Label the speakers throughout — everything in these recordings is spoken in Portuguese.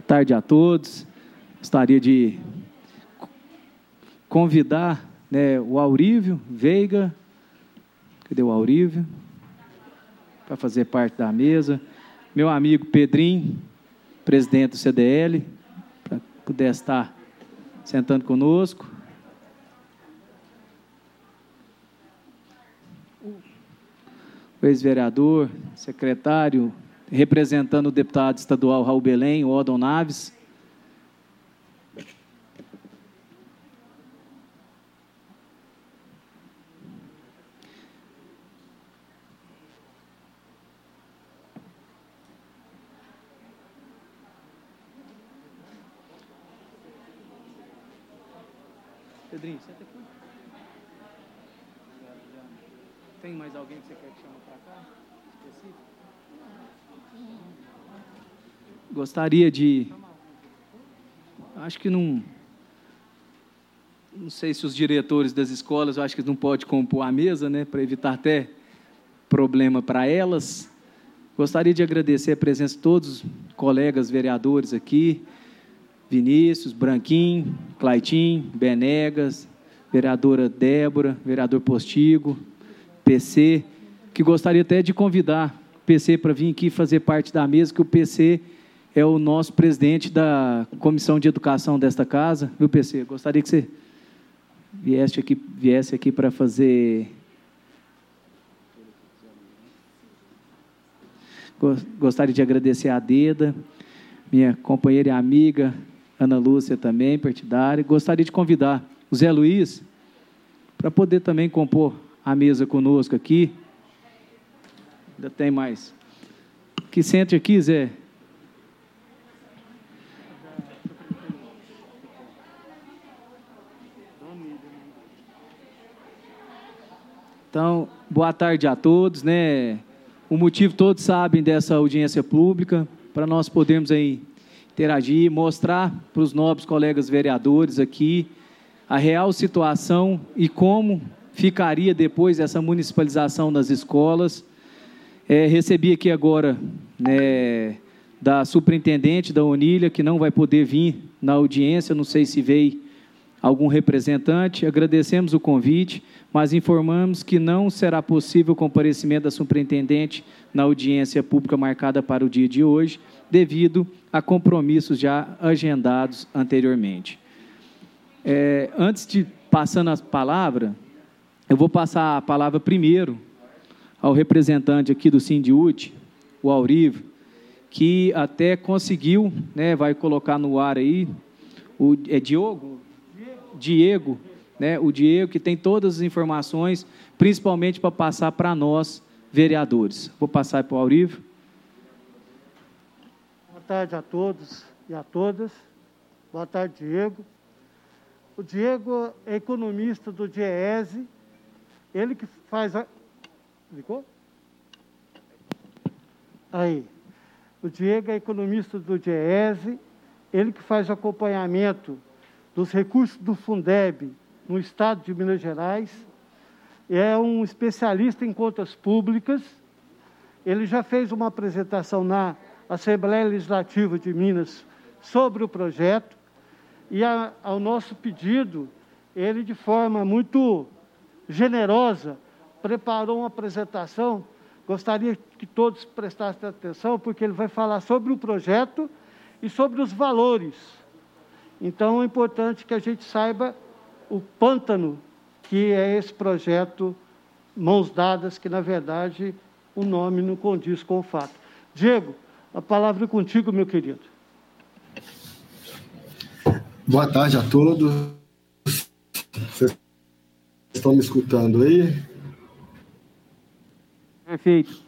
Speaker 1: tarde a todos. Gostaria de convidar, né, o Aurívio Veiga, cadê o Aurívio? Para fazer parte da mesa. Meu amigo Pedrinho, presidente do CDL, para puder estar sentando conosco. O ex-vereador, secretário, representando o deputado estadual Raul Belém, o Odon Naves. Pedrinho, senta aqui. Tem mais alguém que você quer que chame para cá? Específico? Gostaria de... Acho que não sei se os diretores das escolas, eu acho que não pode compor a mesa, né, para evitar até problema para elas. Gostaria de agradecer a presença de todos os colegas vereadores aqui, Vinícius, Branquinho, Claitinho, Benegas, vereadora Débora, vereador Postigo, PC, que gostaria até de convidar o PC para vir aqui fazer parte da mesa, que o PC é o nosso presidente da Comissão de Educação desta casa, viu, PC? Gostaria que você viesse aqui para fazer... Gostaria de agradecer a Deda, minha companheira e amiga, Ana Lúcia também, partidária. Gostaria de convidar o Zé Luiz para poder também compor a mesa conosco aqui. Ainda tem mais. Que sente aqui, Zé. Então, boa tarde a todos, né? O motivo todos sabem dessa audiência pública, para nós podermos aí interagir, mostrar para os nobres colegas vereadores aqui a real situação e como ficaria depois essa municipalização das escolas. Recebi aqui agora, né, da superintendente da Onília, que não vai poder vir na audiência, não sei se veio algum representante. Agradecemos o convite, mas informamos que não será possível o comparecimento da superintendente na audiência pública marcada para o dia de hoje, devido a compromissos já agendados anteriormente. Antes de passando a palavra, eu vou passar a palavra primeiro ao representante aqui do Sindiúti, o Aurívio, que até conseguiu, né, vai colocar no ar aí, Diego, né, o Diego, que tem todas as informações, principalmente para passar para nós, vereadores. Vou passar para o Aurívio.
Speaker 2: Boa tarde a todos e a todas. Boa tarde, Diego. O Diego é economista do DIEESE, ele que faz a... Ligou? Aí. O Diego é economista do DIEESE, ele que faz acompanhamento dos recursos do Fundeb no estado de Minas Gerais, é um especialista em contas públicas, ele já fez uma apresentação na Assembleia Legislativa de Minas sobre o projeto, e ao nosso pedido, ele de forma muito generosa preparou uma apresentação. Gostaria que todos prestassem atenção, porque ele vai falar sobre o projeto e sobre os valores. Então, é importante que a gente saiba o pântano que é esse projeto Mãos Dadas, que, na verdade, o nome não condiz com o fato. Diego, a palavra é contigo, meu querido.
Speaker 3: Boa tarde a todos. Vocês estão me escutando aí?
Speaker 1: Perfeito.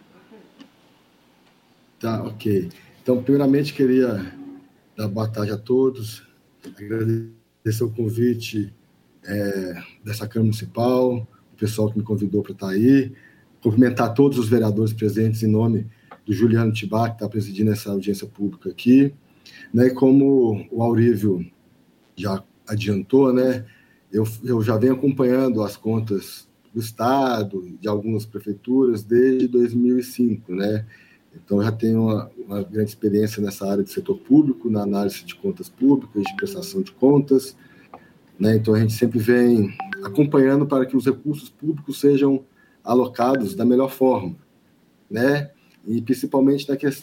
Speaker 3: Tá, ok. Então, primeiramente, queria dar boa tarde a todos, agradecer o convite dessa Câmara Municipal, o pessoal que me convidou para estar aí, cumprimentar todos os vereadores presentes em nome do Juliano Tibá, que está presidindo essa audiência pública aqui, né? E como o Aurívio já adiantou, né, eu já venho acompanhando as contas do Estado, de algumas prefeituras, desde 2005, né? Então, eu já tenho uma grande experiência nessa área de setor público, na análise de contas públicas, de prestação de contas, né? Então, a gente sempre vem acompanhando para que os recursos públicos sejam alocados da melhor forma, né? E principalmente na questão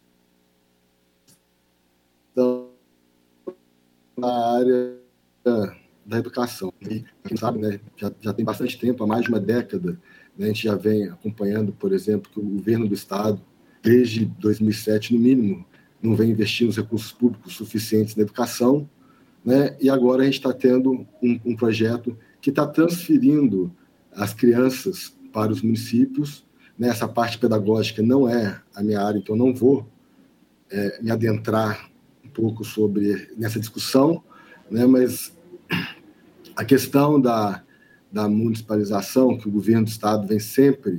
Speaker 3: da área da educação. E, quem sabe, né, já tem bastante tempo, há mais de uma década, né, a gente já vem acompanhando, por exemplo, que o governo do Estado, desde 2007, no mínimo, não vem investindo os recursos públicos suficientes na educação, né, e agora a gente está tendo um projeto que está transferindo as crianças para os municípios, né, essa parte pedagógica não é a minha área, então não vou me adentrar um pouco nessa discussão, né, mas a questão da municipalização, que o governo do Estado vem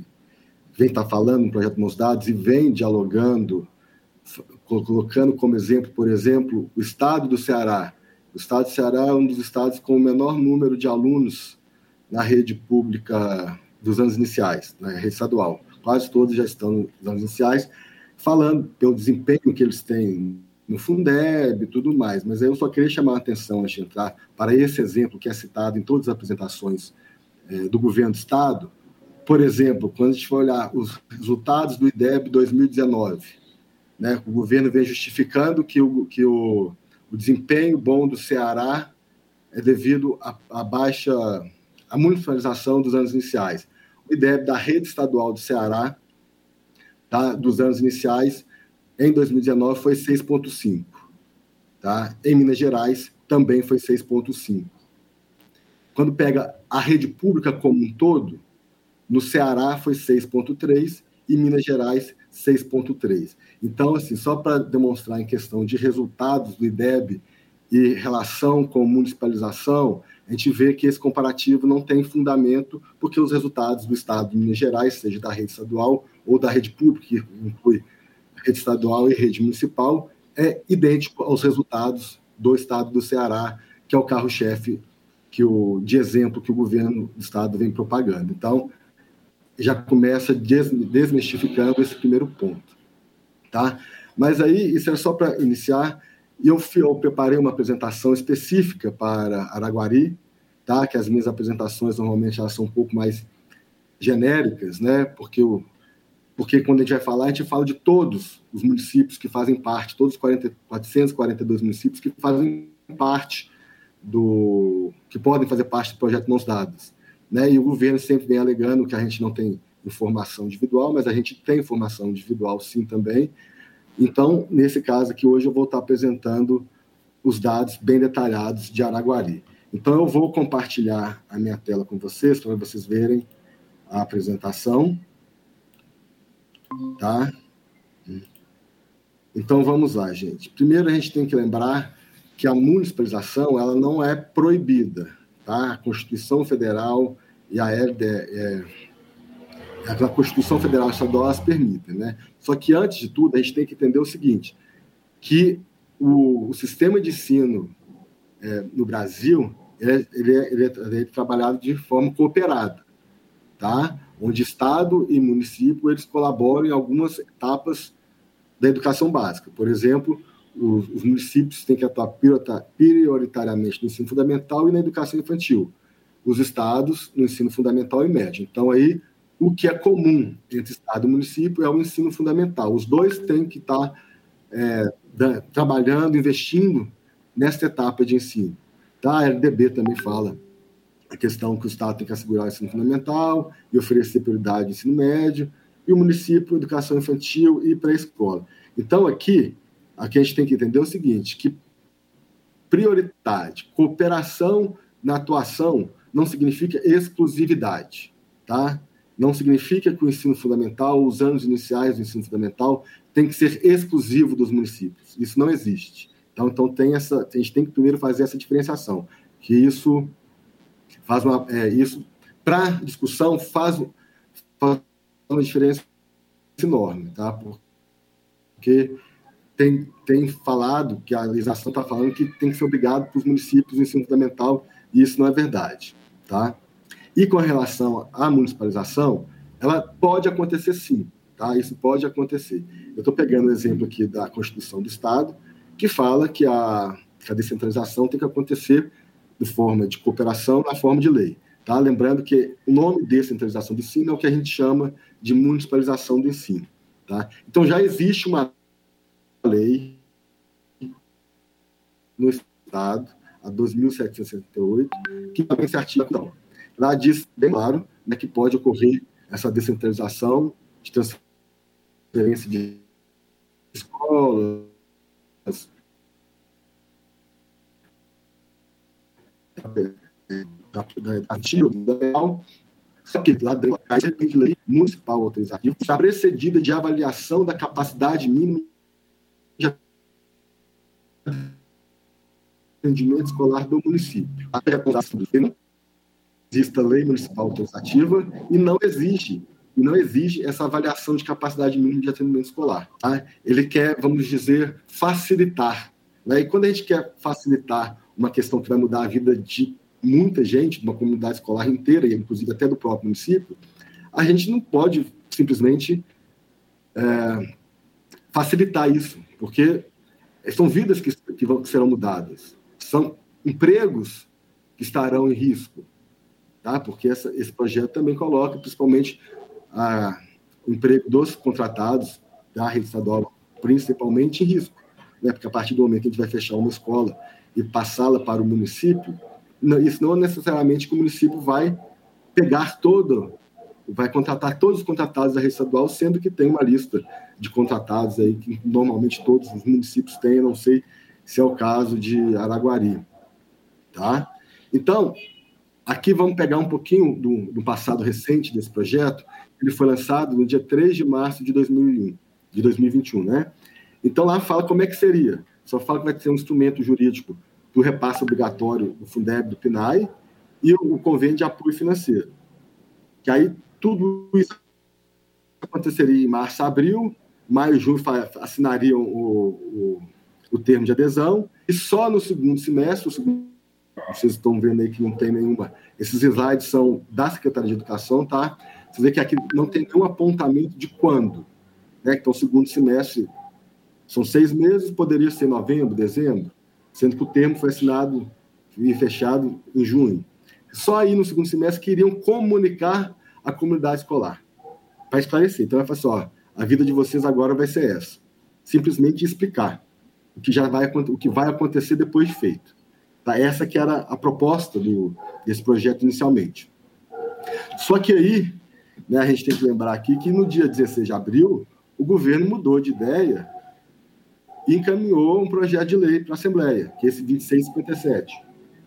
Speaker 3: estar falando no projeto Mãos Dadas e vem dialogando, colocando como exemplo, por exemplo, o Estado do Ceará. O Estado do Ceará é um dos estados com o menor número de alunos na rede pública dos anos iniciais, na rede estadual. Quase todos já estão nos anos iniciais, falando pelo desempenho que eles têm no Fundeb e tudo mais, mas eu só queria chamar a atenção, antes de entrar, para esse exemplo que é citado em todas as apresentações do governo do Estado. Por exemplo, quando a gente for olhar os resultados do IDEB 2019, né, o governo vem justificando que o desempenho bom do Ceará é devido à baixa, à municipalização dos anos iniciais. O IDEB da rede estadual do Ceará, tá, dos anos iniciais, em 2019 foi 6,5. Tá? Em Minas Gerais também foi 6,5. Quando pega a rede pública como um todo, no Ceará foi 6,3 e Minas Gerais 6,3. Então, assim, só para demonstrar em questão de resultados do IDEB e relação com municipalização, a gente vê que esse comparativo não tem fundamento, porque os resultados do Estado de Minas Gerais, seja da rede estadual ou da rede pública, que inclui rede estadual e rede municipal, é idêntico aos resultados do Estado do Ceará, que é o carro-chefe de exemplo que o governo do Estado vem propagando. Então, já começa desmistificando esse primeiro ponto. Tá? Mas aí, isso é só para iniciar, e eu preparei uma apresentação específica para Araguari, tá? Que as minhas apresentações normalmente elas são um pouco mais genéricas, né? Porque quando a gente vai falar, a gente fala de todos os municípios que fazem parte, todos os 442 municípios que fazem parte que podem fazer parte do projeto Mãos Dadas. Né? E o governo sempre vem alegando que a gente não tem informação individual, mas a gente tem informação individual sim também. Então, nesse caso aqui, hoje eu vou estar apresentando os dados bem detalhados de Araguari. Então, eu vou compartilhar a minha tela com vocês, para vocês verem a apresentação. Tá? Então, vamos lá, gente. Primeiro, a gente tem que lembrar que a municipalização ela não é proibida. Tá? A Constituição Federal e a Constituição Federal e Estadual as permitem. Né? Só que, antes de tudo, a gente tem que entender o seguinte, que o sistema de ensino no Brasil ele é trabalhado de forma cooperada, tá? Onde Estado e município eles colaboram em algumas etapas da educação básica. Por exemplo, os municípios têm que atuar prioritariamente no ensino fundamental e na educação infantil. Os estados no ensino fundamental e médio. Então, aí, o que é comum entre Estado e município é o ensino fundamental. Os dois têm que estar trabalhando, investindo nesta etapa de ensino. Tá? A LDB também fala a questão que o Estado tem que assegurar o ensino fundamental e oferecer prioridade ao ensino médio, e o município, educação infantil e pré-escola. Então, aqui a gente tem que entender o seguinte, que prioridade, cooperação na atuação não significa exclusividade, tá? Não significa que o ensino fundamental, os anos iniciais do ensino fundamental, tem que ser exclusivo dos municípios. Isso não existe. Então a gente tem que primeiro fazer essa diferenciação, que isso faz isso para discussão faz uma diferença enorme, tá? Porque tem falado que a legislação está falando que tem que ser obrigado para os municípios no ensino fundamental, e isso não é verdade, tá? E com relação à municipalização, ela pode acontecer sim, tá? Isso pode acontecer. Eu estou pegando o exemplo aqui da Constituição do Estado, que fala que a descentralização tem que acontecer de forma de cooperação, na forma de lei. Tá? Lembrando que o nome de descentralização do ensino é o que a gente chama de municipalização do ensino. Tá? Então, já existe uma lei no Estado, a 2.768, que também esse artigo lá diz bem claro, né, que pode ocorrer essa descentralização de transferência de escolas, só que lá dentro de lei municipal autorizativa está precedida de avaliação da capacidade mínima de atendimento escolar do município. Existe a lei municipal autorizativa e não exige essa avaliação de capacidade mínima de atendimento escolar. Tá? Ele quer, vamos dizer, facilitar. Né? E quando a gente quer facilitar uma questão que vai mudar a vida de muita gente, de uma comunidade escolar inteira, e inclusive até do próprio município, a gente não pode simplesmente facilitar isso, porque são vidas que serão mudadas, são empregos que estarão em risco, tá? Porque esse projeto também coloca, principalmente, o emprego dos contratados da rede estadual, principalmente em risco, né? Porque a partir do momento que a gente vai fechar uma escola e passá-la para o município, isso não é necessariamente que o município vai vai contratar todos os contratados da rede estadual, sendo que tem uma lista de contratados aí que normalmente todos os municípios têm, eu não sei se é o caso de Araguari. Tá? Então, aqui vamos pegar um pouquinho do passado recente desse projeto. Ele foi lançado no dia 3 de março de 2021, né? Então, lá fala como é que seria. Só fala que vai ter um instrumento jurídico do repasse obrigatório do Fundeb, do PNAE, e o convênio de apoio financeiro. Que aí tudo isso aconteceria em março, abril, maio e junho assinariam o termo de adesão, e só no segundo semestre, vocês estão vendo aí que não tem nenhuma, esses slides são da Secretaria de Educação, tá? Vocês veem que aqui não tem nenhum apontamento de quando, né? Então, segundo semestre são 6 meses, poderia ser novembro, dezembro, sendo que o termo foi assinado e fechado em junho. Só aí no segundo semestre que iriam comunicar a comunidade escolar, para esclarecer. Então, vai falar assim, ó, a vida de vocês agora vai ser essa. Simplesmente explicar o que vai acontecer depois de feito. Tá? Essa que era a proposta desse projeto inicialmente. Só que aí, né, a gente tem que lembrar aqui que no dia 16 de abril, o governo mudou de ideia e encaminhou um projeto de lei para a Assembleia, que é esse 2657.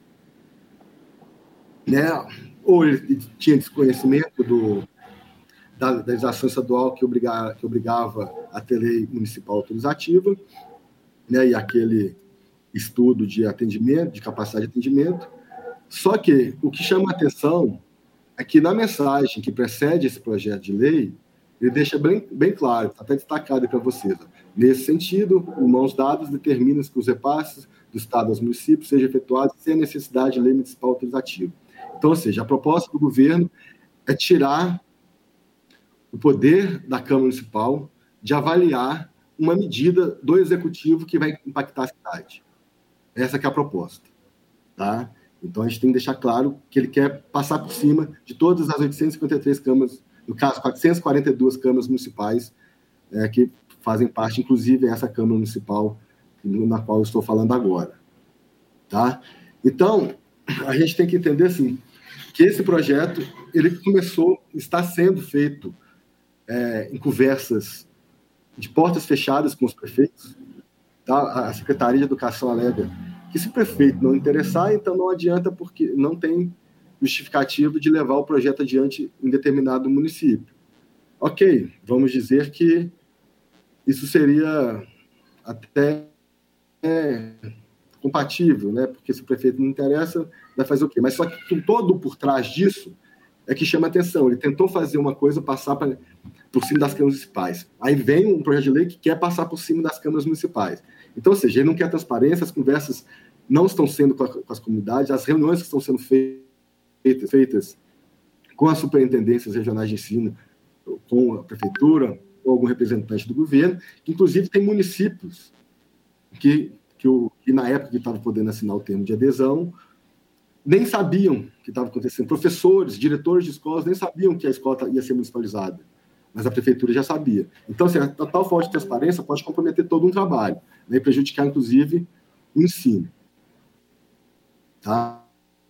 Speaker 3: Né? Ou ele tinha desconhecimento da legislação estadual que obrigava a ter lei municipal autorizativa, né? E aquele estudo de atendimento, de capacidade de atendimento. Só que o que chama a atenção é que na mensagem que precede esse projeto de lei, ele deixa bem claro, está até destacado para vocês. Nesse sentido, o mãos dadas determina que os repasses do Estado aos municípios sejam efetuados sem a necessidade de lei municipal autorizativa. Então, ou seja, a proposta do governo é tirar o poder da Câmara Municipal de avaliar uma medida do Executivo que vai impactar a cidade. Essa que é a proposta. Tá? Então, a gente tem que deixar claro que ele quer passar por cima de todas as 853 câmaras, no caso, 442 câmaras municipais, que fazem parte, inclusive, essa Câmara Municipal na qual eu estou falando agora. Tá? Então, a gente tem que entender, assim, que esse projeto, ele está sendo feito em conversas de portas fechadas com os prefeitos. Tá? A Secretaria de Educação alega que se o prefeito não interessar, então não adianta, porque não tem justificativo de levar o projeto adiante em determinado município. Ok, vamos dizer que isso seria até compatível, né? Porque se o prefeito não interessa, vai fazer o quê? Mas só que todo por trás disso é que chama atenção. Ele tentou fazer uma coisa, passar por cima das câmaras municipais. Aí vem um projeto de lei que quer passar por cima das câmaras municipais. Então, ou seja, ele não quer transparência, as conversas não estão sendo com as comunidades, as reuniões que estão sendo feitas com as superintendências regionais de ensino, com a prefeitura, ou algum representante do governo, que inclusive tem municípios que na época que estavam podendo assinar o termo de adesão, nem sabiam o que estava acontecendo. Professores, diretores de escolas nem sabiam que a escola ia ser municipalizada, mas a prefeitura já sabia. Então, assim, a tal falta de transparência pode comprometer todo um trabalho, né, e prejudicar, inclusive, o ensino. Tá?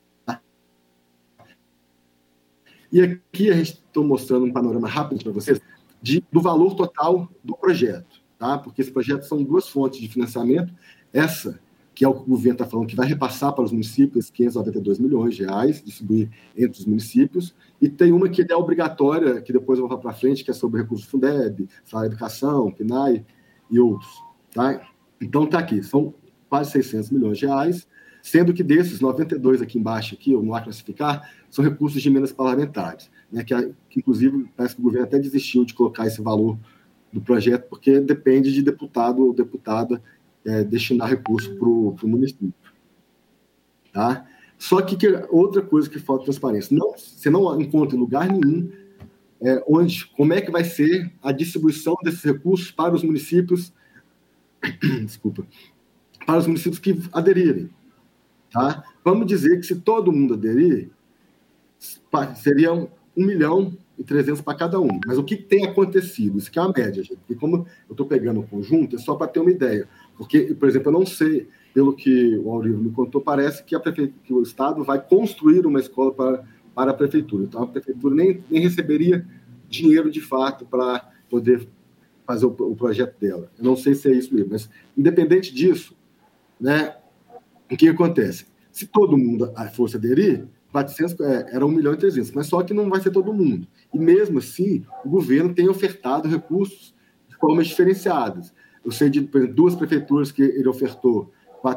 Speaker 3: E aqui a gente está mostrando um panorama rápido para vocês do valor total do projeto, tá? Porque esse projeto são duas fontes de financiamento. Essa, que é o que o governo está falando, que vai repassar para os municípios 592 milhões de reais, distribuir entre os municípios, e tem uma que é obrigatória, que depois eu vou falar para frente, que é sobre recursos do Fundeb, Salário Educação, PNAE e outros. Tá? Então está aqui, são quase 600 milhões de reais, sendo que desses 92 aqui embaixo, aqui, ou no A classificar, são recursos de emendas parlamentares, né, que inclusive parece que o governo até desistiu de colocar esse valor do projeto, porque depende de deputado ou deputada destinar recurso para o município. Tá? Só que outra coisa que falta transparência, você não encontra em lugar nenhum como é que vai ser a distribuição desses recursos para os municípios, desculpa, para os municípios que aderirem. Tá? Vamos dizer que se todo mundo aderir, seriam 1.300.000 para cada um. Mas o que tem acontecido? Isso que é uma média, gente. Porque como eu estou pegando o conjunto, é só para ter uma ideia. Porque, por exemplo, eu não sei, pelo que o Aurivo me contou, parece que que o Estado vai construir uma escola para a Prefeitura. Então, a Prefeitura nem receberia dinheiro, de fato, para poder fazer o projeto dela. Eu não sei se é isso mesmo. Mas, independente disso, né, o que acontece? Se todo mundo fosse aderir, 400, era 1.300.000, mas só que não vai ser todo mundo. E mesmo assim, o governo tem ofertado recursos de formas diferenciadas. Eu sei de, por exemplo, 2 prefeituras que ele ofertou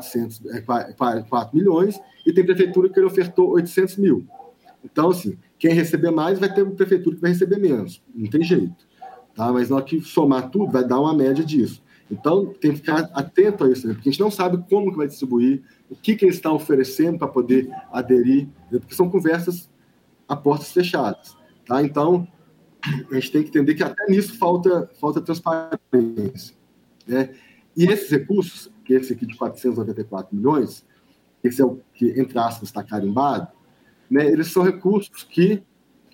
Speaker 3: 4 milhões e tem prefeitura que ele ofertou 800 mil. Então, assim, quem receber mais vai ter uma prefeitura que vai receber menos. Não tem jeito. Tá? Mas na hora que somar tudo, vai dar uma média disso. Então, tem que ficar atento a isso, né? Porque a gente não sabe como que vai distribuir, o que eles estão oferecendo para poder aderir, né? Porque são conversas a portas fechadas. Tá? Então, a gente tem que entender que até nisso falta transparência. Né? E esses recursos, que esse aqui de 494 milhões, esse é o que, entre aspas, está carimbado, né? Eles são recursos que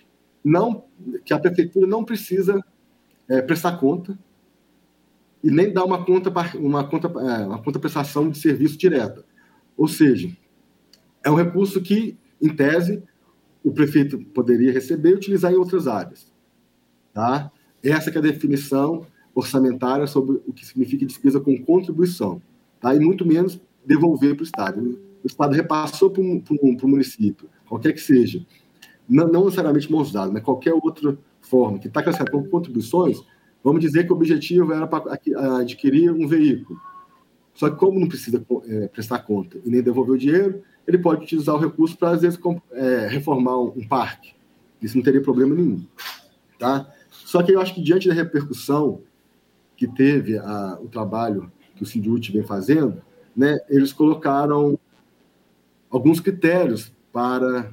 Speaker 3: a prefeitura não precisa prestar conta, e nem dar uma conta prestação de serviço direta. Ou seja, é um recurso que, em tese, o prefeito poderia receber e utilizar em outras áreas. Tá? Essa que é a definição orçamentária sobre o que significa despesa com contribuição. Tá? E muito menos devolver para o Estado. O Estado repassou para o município, qualquer que seja. Não necessariamente mãos dadas, mas qualquer outra forma que está classificada como contribuições. Vamos dizer que o objetivo era para adquirir um veículo. Só que como não precisa prestar conta e nem devolver o dinheiro, ele pode utilizar o recurso para, às vezes, reformar um parque. Isso não teria problema nenhum. Tá? Só que eu acho que, diante da repercussão que teve o trabalho que o Sindiúti vem fazendo, né, eles colocaram alguns critérios para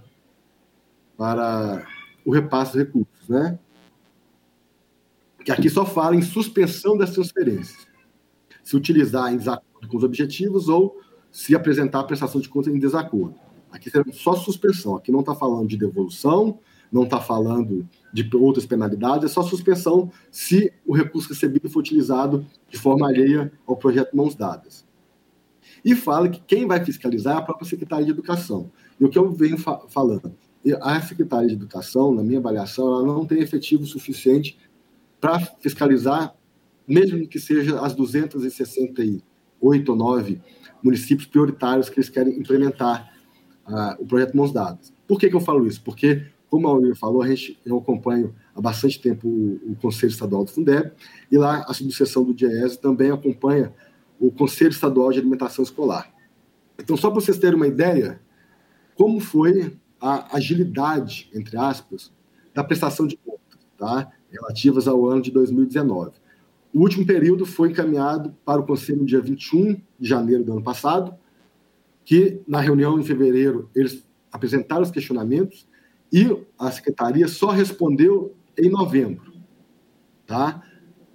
Speaker 3: o repasse de recursos, né? Que aqui só fala em suspensão das transferências. Se utilizar em desacordo com os objetivos ou se apresentar a prestação de contas em desacordo. Aqui é só suspensão. Aqui não está falando de devolução, não está falando de outras penalidades, é só suspensão se o recurso recebido for utilizado de forma alheia ao projeto Mãos Dadas. E fala que quem vai fiscalizar é a própria Secretaria de Educação. E o que eu venho falando, a Secretaria de Educação, na minha avaliação, ela não tem efetivo suficiente para fiscalizar, mesmo que seja as 268 ou 9 municípios prioritários que eles querem implementar o projeto Mãos Dadas. Por que eu falo isso? Porque, como a Aurília falou, eu acompanho há bastante tempo o Conselho Estadual do Fundeb, e lá a subseção do DIEESE também acompanha o Conselho Estadual de Alimentação Escolar. Então, só para vocês terem uma ideia, como foi a agilidade, entre aspas, da prestação de contas, tá? Relativas ao ano de 2019. O último período foi encaminhado para o Conselho no dia 21 de janeiro do ano passado, que, na reunião em fevereiro, eles apresentaram os questionamentos e a Secretaria só respondeu em novembro. Tá?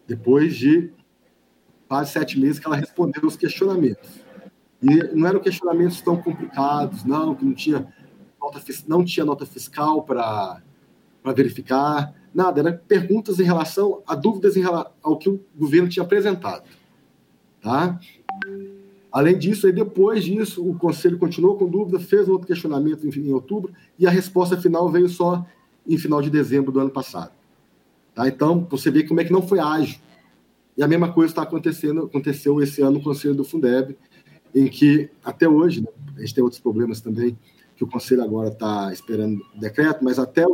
Speaker 3: depois de quase 7 meses que ela respondeu os questionamentos. E não eram questionamentos tão complicados, não, que não tinha nota fiscal para verificar, nada, eram perguntas em relação a dúvidas em relação ao que o governo tinha apresentado. Tá? Além disso, aí depois disso, o Conselho continuou com dúvida, fez outro questionamento em outubro, e a resposta final veio só em final de dezembro do ano passado. Tá? Então, você vê como é que não foi ágil. E a mesma coisa aconteceu esse ano no Conselho do Fundeb, em que, até hoje, né, a gente tem outros problemas também, que o Conselho agora está esperando o decreto, mas até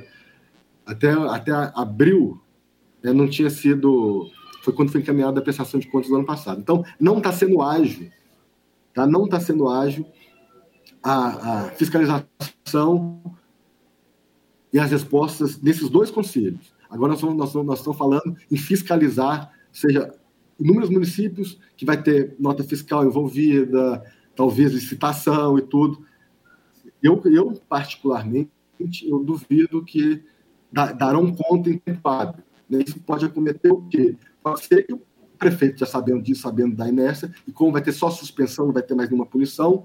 Speaker 3: abril, né, não tinha sido... Foi quando foi encaminhada a prestação de contas do ano passado. Então, não está sendo ágil. Tá? Não está sendo ágil a fiscalização e as respostas desses dois conselhos. Agora nós estamos falando em fiscalizar, seja inúmeros municípios que vai ter nota fiscal envolvida, talvez licitação e tudo. Eu particularmente, eu duvido que darão conta em tempo hábil. Isso pode acometer o quê? Pode ser que o prefeito, já sabendo disso, sabendo da inércia, e como vai ter só suspensão, não vai ter mais nenhuma punição,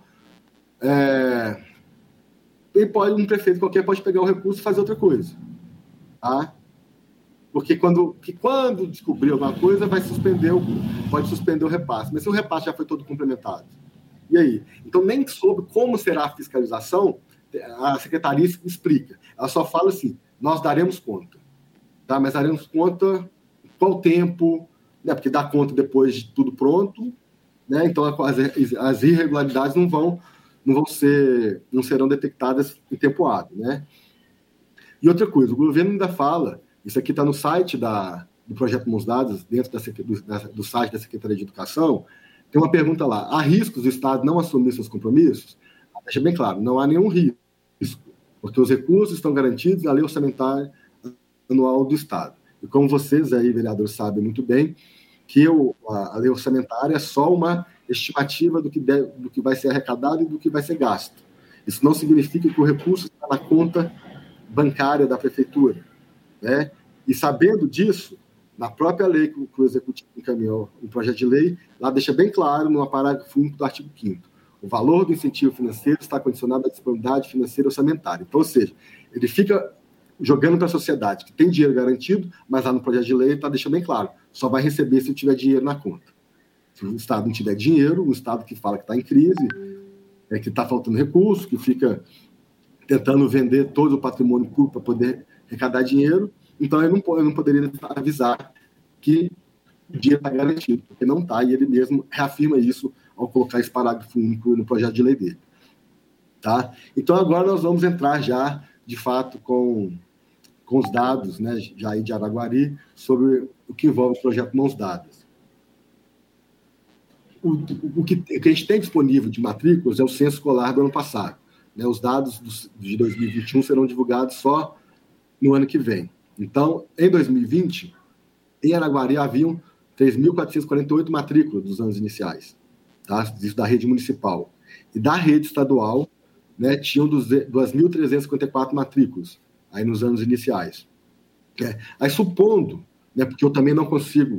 Speaker 3: um prefeito qualquer pode pegar o recurso e fazer outra coisa. Tá? Porque quando descobrir alguma coisa, pode suspender o repasse. Mas se o repasse já foi todo complementado, e aí? Então, nem sobre como será a fiscalização, a secretaria explica. Ela só fala assim, nós daremos conta. Tá? Mas daremos conta qual tempo, né? Porque dá conta depois de tudo pronto, né? Então as irregularidades não serão detectadas em tempo hábil, né? E outra coisa, o governo ainda fala, isso aqui está no site do Projeto Mãos Dadas, dentro do site da Secretaria de Educação, tem uma pergunta lá, há riscos do Estado não assumir seus compromissos? Deixa bem claro, não há nenhum risco, porque os recursos estão garantidos na lei orçamentária anual do Estado. E como vocês aí, vereadores, sabem muito bem, que a lei orçamentária é só uma estimativa do que vai ser arrecadado e do que vai ser gasto. Isso não significa que o recurso está na conta bancária da prefeitura. Né? E sabendo disso, na própria lei que o Executivo encaminhou, um projeto de lei, lá deixa bem claro, no parágrafo 1 do artigo 5º, o valor do incentivo financeiro está condicionado à disponibilidade financeira orçamentária. Então, ou seja, ele fica jogando para a sociedade que tem dinheiro garantido, mas lá no projeto de lei está deixando bem claro, só vai receber se tiver dinheiro na conta. Se o Estado não tiver dinheiro, um Estado que fala que está em crise, que está faltando recurso, que fica tentando vender todo o patrimônio público para poder arrecadar dinheiro, então ele não poderia avisar que o dinheiro está garantido, porque não está, e ele mesmo reafirma isso ao colocar esse parágrafo único no projeto de lei dele. Tá? Então agora nós vamos entrar já, de fato, com os dados, né, já aí de Araguari, sobre o que envolve o projeto Mãos Dadas. O que a gente tem disponível de matrículas é o censo escolar do ano passado. Né? Os dados de 2021 serão divulgados só no ano que vem. Então, em 2020, em Araguari haviam 3.448 matrículas dos anos iniciais, tá? Isso da rede municipal. E da rede estadual, né, tinham 2.354 matrículas aí nos anos iniciais. Aí, supondo, né, porque eu também não consigo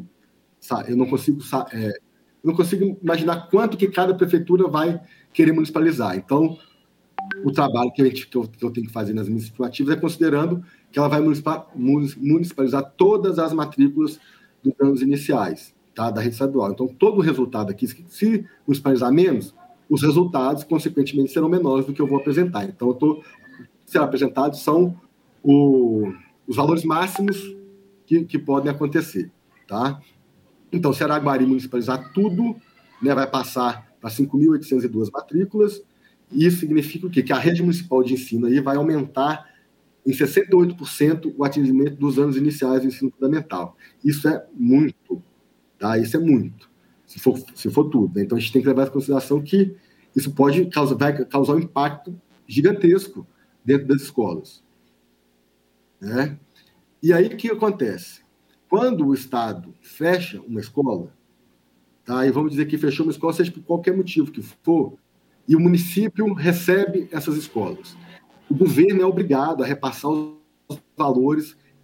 Speaker 3: imaginar quanto que cada prefeitura vai querer municipalizar. Então, o trabalho que eu tenho que fazer nas minhas estimativas é considerando que ela vai municipalizar todas as matrículas dos anos iniciais, tá, da rede estadual. Então, todo o resultado aqui, se municipalizar menos, os resultados, consequentemente, serão menores do que eu vou apresentar. Então, será apresentado são os valores máximos que podem acontecer. Tá? Então, se Araguari municipalizar tudo, né, vai passar para 5.802 matrículas, e isso significa o quê? Que a rede municipal de ensino aí vai aumentar em 68% o atendimento dos anos iniciais do ensino fundamental. Isso é muito, tá? Isso é muito, se for tudo. Né? Então, a gente tem que levar em consideração que isso vai causar um impacto gigantesco dentro das escolas. Né? E aí, o que acontece? Quando o Estado fecha uma escola, tá? E vamos dizer que fechou uma escola, seja por qualquer motivo que for, e o município recebe essas escolas. O governo é obrigado a repassar os valores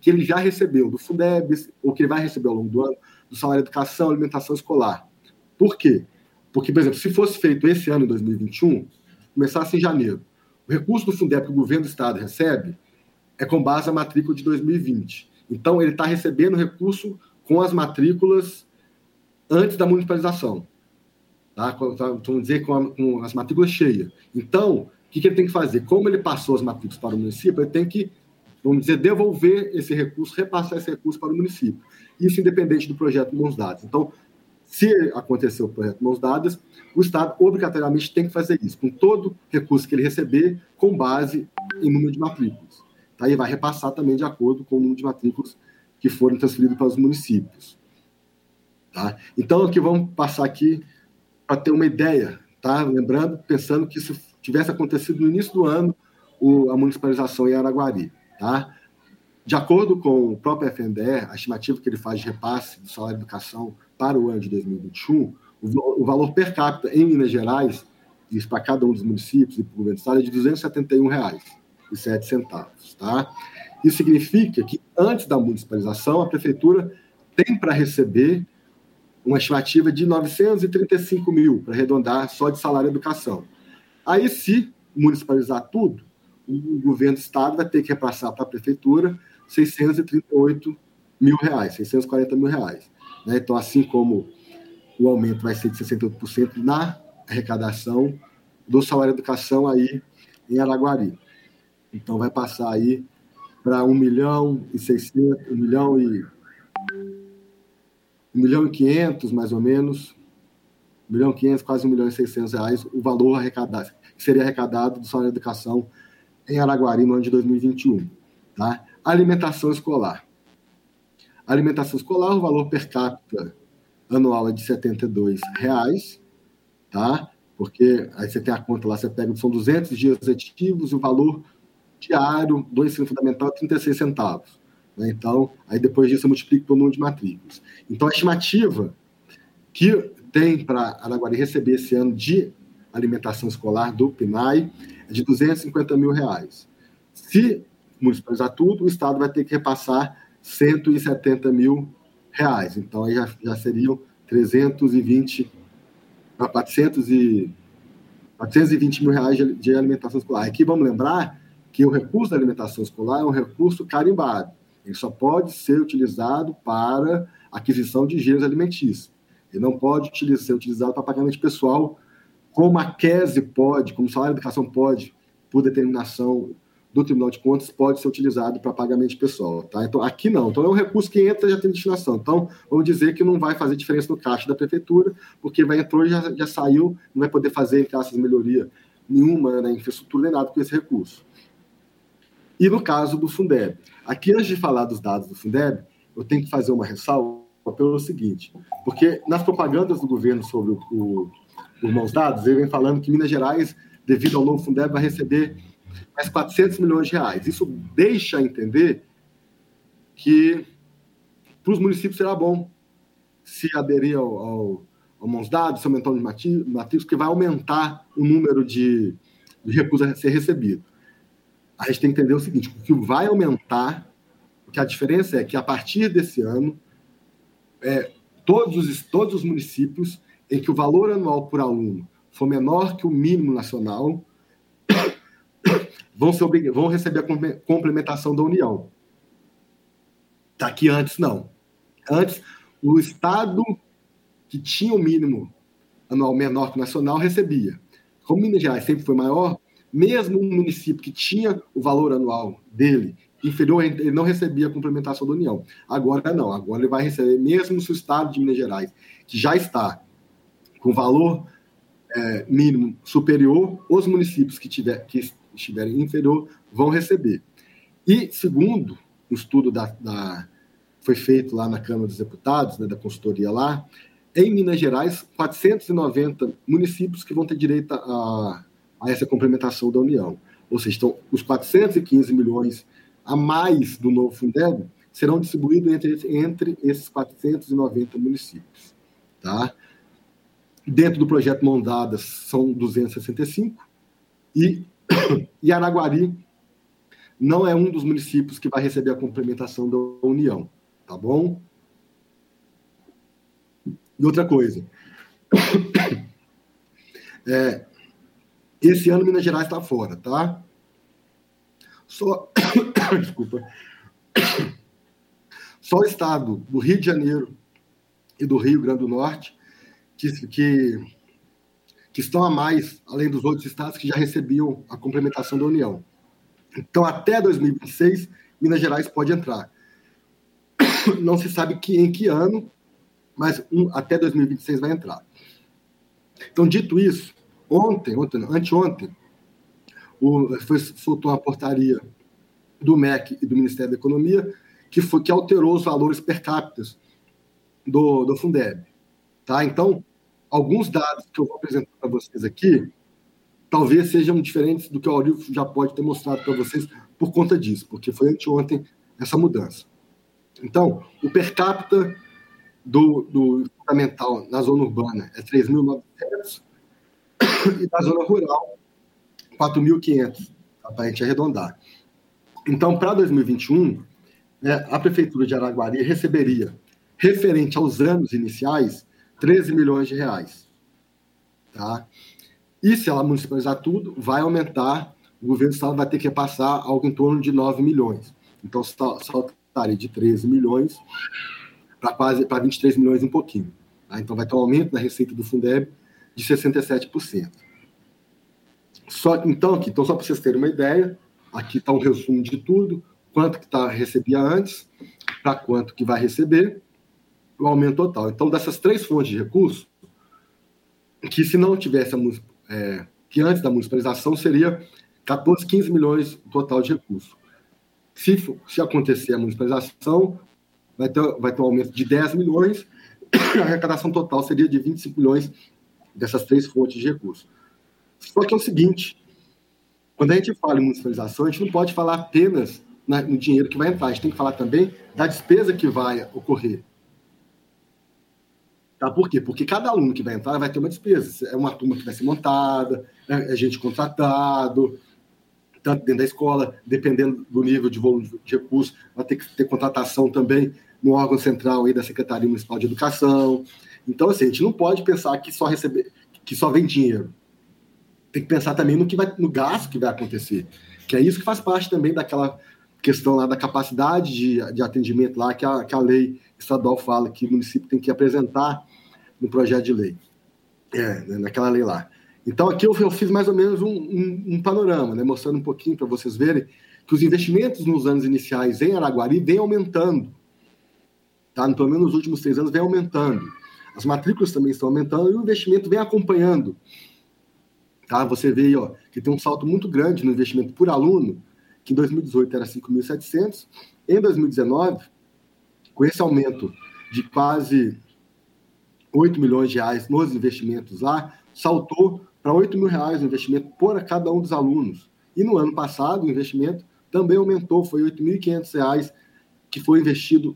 Speaker 3: que ele já recebeu do Fundeb, ou que ele vai receber ao longo do ano, do salário de educação, alimentação escolar. Por quê? Porque, por exemplo, se fosse feito esse ano, em 2021, começasse em janeiro, o recurso do Fundeb que o governo do Estado recebe é com base na matrícula de 2020. Então, ele está recebendo recurso com as matrículas antes da municipalização. Tá? Vamos dizer, com as matrículas cheias. Então, o que ele tem que fazer? Como ele passou as matrículas para o município, ele tem que, vamos dizer, devolver esse recurso, repassar esse recurso para o município. Isso independente do projeto Mãos Dadas. Então, se acontecer o projeto Mãos Dadas, o Estado obrigatoriamente tem que fazer isso, com todo recurso que ele receber, com base em número de matrículas. Tá? E vai repassar também de acordo com o número de matrículas que forem transferidos para os municípios. Tá? Então, aqui vamos passar aqui para ter uma ideia, tá? Lembrando, pensando que se tivesse acontecido no início do ano a municipalização em Araguari. Tá? De acordo com o próprio FNDE, a estimativa que ele faz de repasse do salário de educação para o ano de 2021, o valor per capita em Minas Gerais, isso para cada um dos municípios e para o governo do Estado, é de R$ 271,07. Tá? Isso significa que, antes da municipalização, a Prefeitura tem para receber uma estimativa de 935 mil, para arredondar só de salário de educação. Aí, se municipalizar tudo, o governo do Estado vai ter que repassar para a Prefeitura R$ 638 mil, R$ 640 mil. Né? Então, assim como o aumento vai ser de 68% na arrecadação do salário de educação aí em Araguari. Então, vai passar aí para 1.600.000, 1.500.000, mais ou menos, 1.500.000, quase 1.600.000 reais, o valor arrecadado, que seria arrecadado do salário de educação em Araguari no ano de 2021. Tá? Alimentação escolar. Alimentação escolar, o valor per capita anual é de R$ 72,00, tá? Porque aí você tem a conta lá, você pega, são 200 dias letivos e o valor diário do ensino fundamental é 36 centavos. Né? Então, aí depois disso eu multiplico pelo número de matrículas. Então, a estimativa que tem para Araguari receber esse ano de alimentação escolar do PNAE é de R$ 250 mil. Se municipalizar tudo, o Estado vai ter que repassar R$ 170 mil. Então, aí já seriam 420 mil reais de alimentação escolar. Aqui vamos lembrar que o recurso da alimentação escolar é um recurso carimbado. Ele só pode ser utilizado para aquisição de gêneros alimentícios. Ele não pode ser utilizado para pagamento pessoal, como a QESE pode, como o salário de educação pode, por determinação do Tribunal de Contas, pode ser utilizado para pagamento pessoal. Tá? Então, aqui não. Então, é um recurso que entra e já tem destinação. Então, vamos dizer que não vai fazer diferença no caixa da Prefeitura, porque entrou e já saiu, não vai poder fazer, entre aspas, melhoria nenhuma na infraestrutura, nem nada com esse recurso. E no caso do Fundeb. Aqui, antes de falar dos dados do Fundeb, eu tenho que fazer uma ressalva pelo seguinte, porque nas propagandas do governo sobre os Mãos Dadas, ele vem falando que Minas Gerais, devido ao novo Fundeb, vai receber mais 400 milhões de reais. Isso deixa entender que para os municípios será bom se aderir ao Mãos Dadas, se aumentar o número de matrículas, porque vai aumentar o número de recursos a ser recebido. A gente tem que entender o seguinte, o que vai aumentar, porque a diferença é que a partir desse ano, todos os municípios em que o valor anual por aluno for menor que o mínimo nacional vão receber a complementação da União. Daqui antes, não. Antes, o Estado que tinha o mínimo anual menor que o nacional recebia. Como Minas Gerais sempre foi maior, mesmo um município que tinha o valor anual dele inferior, ele não recebia a complementação da União. Agora não, agora ele vai receber, mesmo se o Estado de Minas Gerais, que já está com valor mínimo superior, os municípios que estiverem inferior vão receber. E, segundo o estudo foi feito lá na Câmara dos Deputados, né, da consultoria lá, em Minas Gerais, 490 municípios que vão ter direito a essa complementação da União. Ou seja, então, os 415 milhões a mais do novo Fundeb serão distribuídos entre esses 490 municípios. Tá? Dentro do projeto Mãos Dadas são 265 e Araguari não é um dos municípios que vai receber a complementação da União, tá bom? E outra coisa, esse ano Minas Gerais está fora, tá? Desculpa. Só o estado do Rio de Janeiro e do Rio Grande do Norte que estão a mais, além dos outros estados que já recebiam a complementação da União. Então, até 2026, Minas Gerais pode entrar. Não se sabe em que ano, mas até 2026 vai entrar. Então, dito isso, anteontem, soltou uma portaria do MEC e do Ministério da Economia que alterou os valores per capita do Fundeb. Tá? Então, alguns dados que eu vou apresentar para vocês aqui talvez sejam diferentes do que o Aurildo já pode ter mostrado para vocês por conta disso, porque foi anteontem essa mudança. Então, o per capita do fundamental na zona urbana é 3.900 e na zona rural 4.500, para a gente arredondar. Então, para 2021, a Prefeitura de Araguari receberia, referente aos anos iniciais, 13 milhões de reais. Tá? E se ela municipalizar tudo, vai aumentar, o governo do estado vai ter que repassar algo em torno de 9 milhões. Então, saltaria de 13 milhões para 23 milhões e um pouquinho. Tá? Então, vai ter um aumento na receita do Fundeb de 67%. Então, só para vocês terem uma ideia, aqui está um resumo de tudo, quanto que recebia antes, para quanto que vai receber, o aumento total. Então, dessas 3 fontes de recurso, que se não tivesse que antes da municipalização seria 14, 15 milhões total de recurso. Se acontecer a municipalização, vai ter um aumento de 10 milhões, a arrecadação total seria de 25 milhões dessas 3 fontes de recurso. Só que é o seguinte, quando a gente fala em municipalização, a gente não pode falar apenas no dinheiro que vai entrar, a gente tem que falar também da despesa que vai ocorrer. Tá? Por quê? Porque cada aluno que vai entrar vai ter uma despesa. É uma turma que vai ser montada, é gente contratado, tanto dentro da escola, dependendo do nível de volume de recursos, vai ter que ter contratação também no órgão central aí da Secretaria Municipal de Educação. Então, assim, a gente não pode pensar que só vem dinheiro. Tem que pensar também no gasto que vai acontecer, que é isso que faz parte também daquela questão lá da capacidade de atendimento lá, que a lei estadual fala que o município tem que apresentar no projeto de lei, naquela lei lá. Então, aqui eu fiz mais ou menos um panorama, né, mostrando um pouquinho para vocês verem que os investimentos nos anos iniciais em Araguari vêm aumentando. Tá? Pelo menos nos últimos 3 anos vem aumentando. As matrículas também estão aumentando e o investimento vem acompanhando. Tá? Você vê aí, que tem um salto muito grande no investimento por aluno, que em 2018 era 5.700, em 2019, com esse aumento de quase 8 milhões de reais nos investimentos lá, saltou para 8 mil reais o investimento por cada um dos alunos. E no ano passado, o investimento também aumentou, foi 8.500 reais que foi investido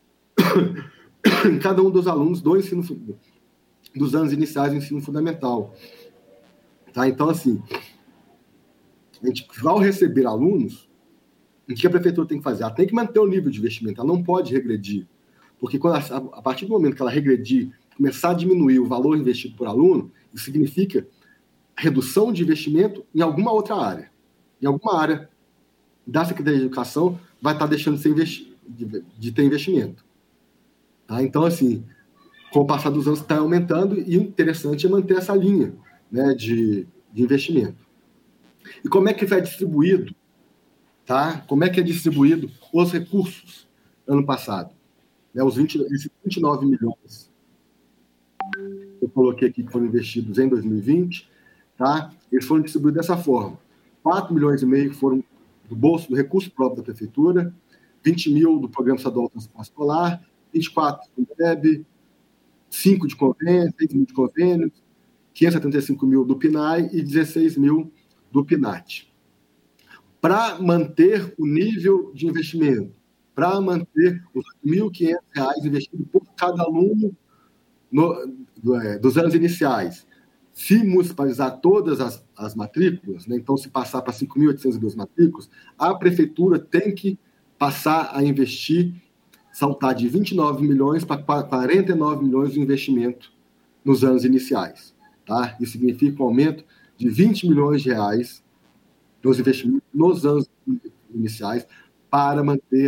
Speaker 3: em cada um dos alunos dos anos iniciais do ensino fundamental. Tá? Então, assim, a gente, ao receber alunos, o que a prefeitura tem que fazer? Ela tem que manter o nível de investimento, ela não pode regredir. Porque a partir do momento que ela regredir, começar a diminuir o valor investido por aluno, isso significa redução de investimento em alguma outra área. Em alguma área da Secretaria de Educação vai estar deixando de ter investimento. Tá? Então, assim, com o passar dos anos está aumentando e o interessante é manter essa linha, né, de investimento. E como é que vai distribuído? Tá? Como é que é distribuído os recursos ano passado? Né, esses 29 milhões que eu coloquei aqui que foram investidos em 2020, tá? Eles foram distribuídos dessa forma. 4 milhões e meio foram do bolso, do recurso próprio da prefeitura, 20 mil do Programa Estadual de Transporte Escolar, 24 do FUNDEB, 5 de convênio, 6 mil de convênios, 575 mil do PNAE e 16 mil do PNAT. Para manter o nível de investimento, para manter os R$ 1.500 investidos por cada aluno dos anos iniciais, se municipalizar todas as matrículas, né, então se passar para 5.802 matrículas, a prefeitura tem que passar a investir, saltar de 29 milhões para 49 milhões de investimento nos anos iniciais. Tá? Isso significa um aumento de 20 milhões de reais nos investimentos nos anos iniciais para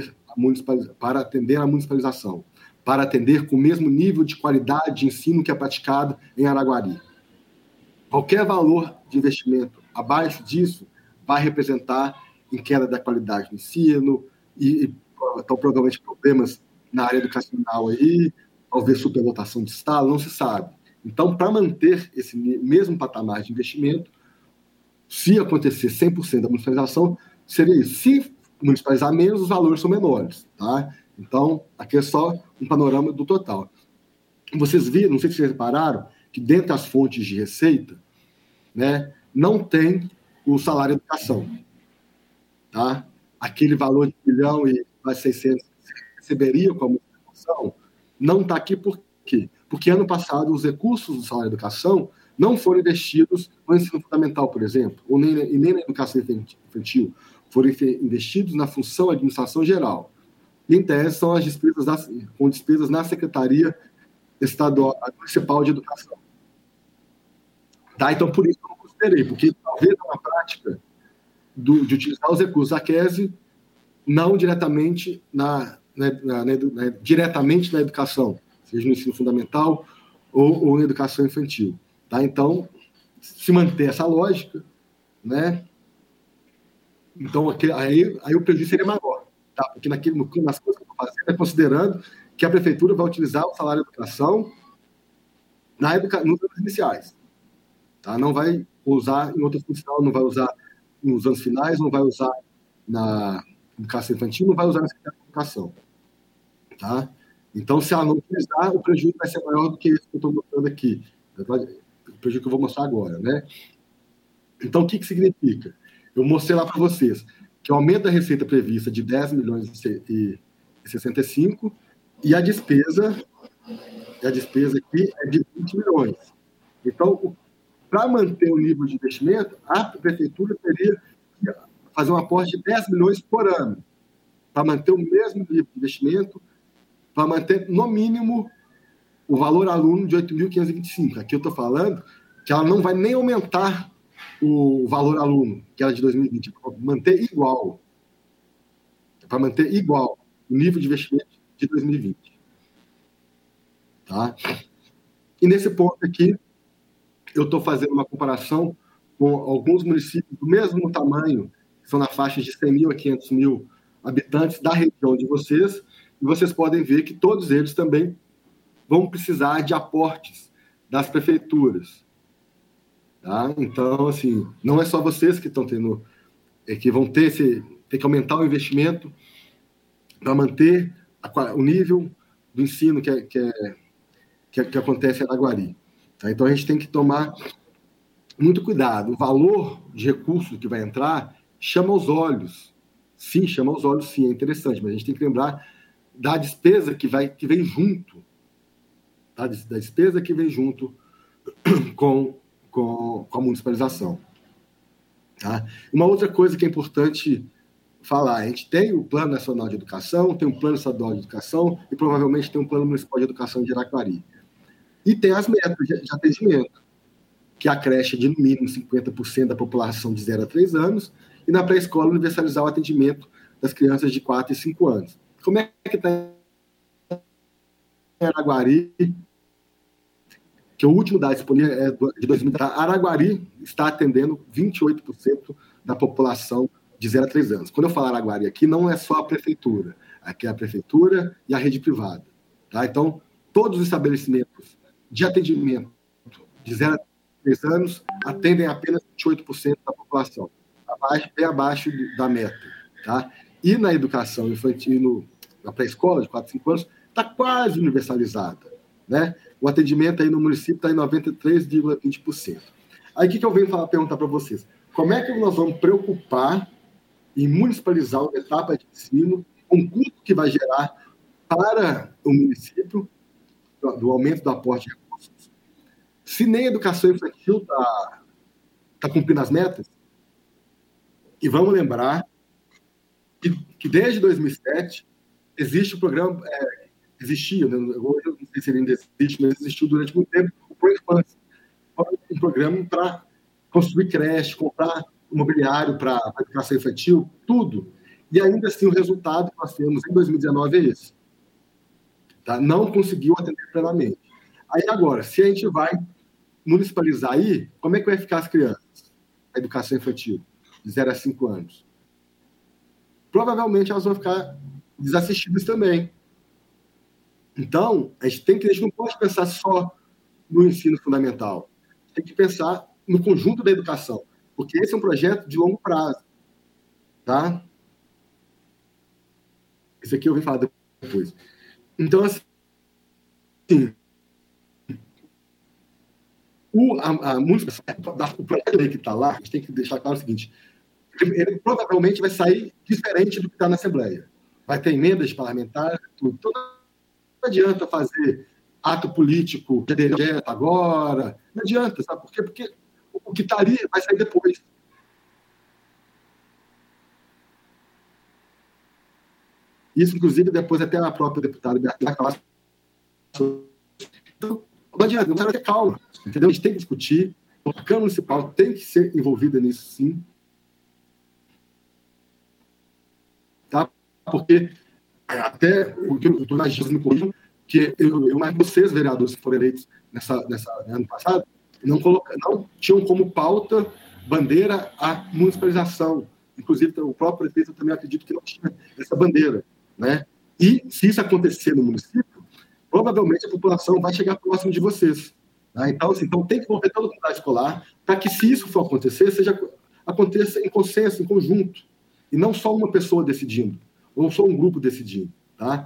Speaker 3: para atender a municipalização, para atender com o mesmo nível de qualidade de ensino que é praticado em Araguari. Qualquer valor de investimento abaixo disso vai representar em queda da qualidade do ensino e então, provavelmente problemas na área educacional aí, talvez superlotação de sala, não se sabe. Então, para manter esse mesmo patamar de investimento, se acontecer 100% da municipalização, seria isso. Se municipalizar menos, os valores são menores. Tá? Então, aqui é só um panorama do total. Vocês viram, não sei se vocês repararam, que dentro das fontes de receita, né, não tem o salário de educação. Tá? Aquele valor de 1 bilhão e mais 600 que você receberia com a municipalização, não está aqui por quê? Porque ano passado os recursos do salário de educação não foram investidos no ensino fundamental, por exemplo, ou nem na educação infantil, foram investidos na função administração geral. E, em tese, são as despesas na Secretaria Estadual Municipal de Educação. Tá? Então, por isso eu não considerei, porque talvez na prática de utilizar os recursos da QESE não diretamente diretamente na educação, seja no ensino fundamental ou na educação infantil. Tá? Então, se manter essa lógica, né? Então, aí o prejuízo seria maior. Tá? Porque nas coisas que eu estou fazendo é considerando que a prefeitura vai utilizar o salário de educação nos anos iniciais. Tá? Não vai usar em outras funções, não vai usar nos anos finais, não vai usar na educação infantil, não vai usar na Secretaria de Educação. Tá? Então, se ela não utilizar, o prejuízo vai ser maior do que esse que eu estou mostrando aqui. O prejuízo que eu vou mostrar agora. Né? Então, o que significa? Eu mostrei lá para vocês que o aumento da receita prevista de 10 milhões e 65 e a despesa aqui é de 20 milhões. Então, para manter o nível de investimento, a prefeitura teria que fazer um aporte de 10 milhões por ano para manter o mesmo nível de investimento, para manter, no mínimo, o valor aluno de 8.525. Aqui eu estou falando que ela não vai nem aumentar o valor aluno, que era de 2020, para manter igual. Para manter igual o nível de investimento de 2020. Tá? E nesse ponto aqui, eu estou fazendo uma comparação com alguns municípios do mesmo tamanho, que são na faixa de 100 mil a 500 mil habitantes da região de vocês, e vocês podem ver que todos eles também vão precisar de aportes das prefeituras. Tá? Então, assim, não é só vocês que estão tendo, que vão ter que aumentar o investimento para manter o nível do ensino que acontece em Araguari. Tá? Então, a gente tem que tomar muito cuidado. O valor de recurso que vai entrar chama aos olhos. Sim, chama aos olhos, sim, é interessante, mas a gente tem que lembrar da despesa que vem junto. Tá? Da despesa que vem junto com a municipalização. Tá? Uma outra coisa que é importante falar, a gente tem o Plano Nacional de Educação, tem o Plano Estadual de Educação e provavelmente tem o Plano Municipal de Educação de Araquari. E tem as metas de atendimento, que a creche é de no mínimo 50% da população de 0 a 3 anos e na pré-escola universalizar o atendimento das crianças de 4 e 5 anos. Como é que está em Araguari? Que o último dado disponível é de 2000. Araguari está atendendo 28% da população de 0 a 3 anos. Quando eu falar Araguari aqui, não é só a prefeitura. Aqui é a prefeitura e a rede privada. Tá? Então, todos os estabelecimentos de atendimento de 0 a 3 anos atendem apenas 28% da população, bem abaixo da meta. Tá? E na educação infantil, na pré-escola de 4 a 5 anos, está quase universalizada. Né? O atendimento aí no município está em 93,20%. Aí o que eu venho perguntar para vocês? Como é que nós vamos preocupar em municipalizar uma etapa de ensino, com o custo que vai gerar para o município, do aumento do aporte de recursos, Se nem a educação infantil está cumprindo as metas, e vamos lembrar que desde 2007 existe o programa, existia, né? Hoje eu não sei se ele ainda existe, mas existiu durante muito tempo o Pro Infância, um programa para construir creche, comprar imobiliário para a educação infantil, tudo. E ainda assim o resultado que nós temos em 2019 é esse. Tá? Não conseguiu atender plenamente. Aí agora, se a gente vai municipalizar aí, como é que vai ficar as crianças? A educação infantil, de 0 a 5 anos. Provavelmente elas vão ficar desassistidas também. Então, a gente não pode pensar só no ensino fundamental. A gente tem que pensar no conjunto da educação, porque esse é um projeto de longo prazo. Tá? Isso aqui eu vou falar depois. Então, assim, o projeto de lei que está lá, a gente tem que deixar claro o seguinte: ele provavelmente vai sair diferente do que está na Assembleia. Vai ter emendas parlamentares, tudo. Então, não adianta fazer ato político direto agora. Não adianta, sabe por quê? Porque o que está ali vai sair depois. Isso, inclusive, depois até a própria deputada Beatriz vai falar sobre. Então, não adianta, não precisa ter calma. Entendeu? A gente tem que discutir. A Câmara Municipal tem que ser envolvida nisso, sim. Tá? Porque até o que eu estou na justiça me corrigindo, que mas vocês, vereadores que foram eleitos nessa ano passado, não tinham como pauta bandeira a municipalização. Inclusive, o próprio prefeito, eu também acredito que não tinha essa bandeira. Né? E, se isso acontecer no município, provavelmente a população vai chegar próximo de vocês. Tá? Então, assim, tem que envolver toda a comunidade escolar para que, se isso for acontecer, aconteça em consenso, em conjunto, e não só uma pessoa decidindo, ou só um grupo decidindo. Tá?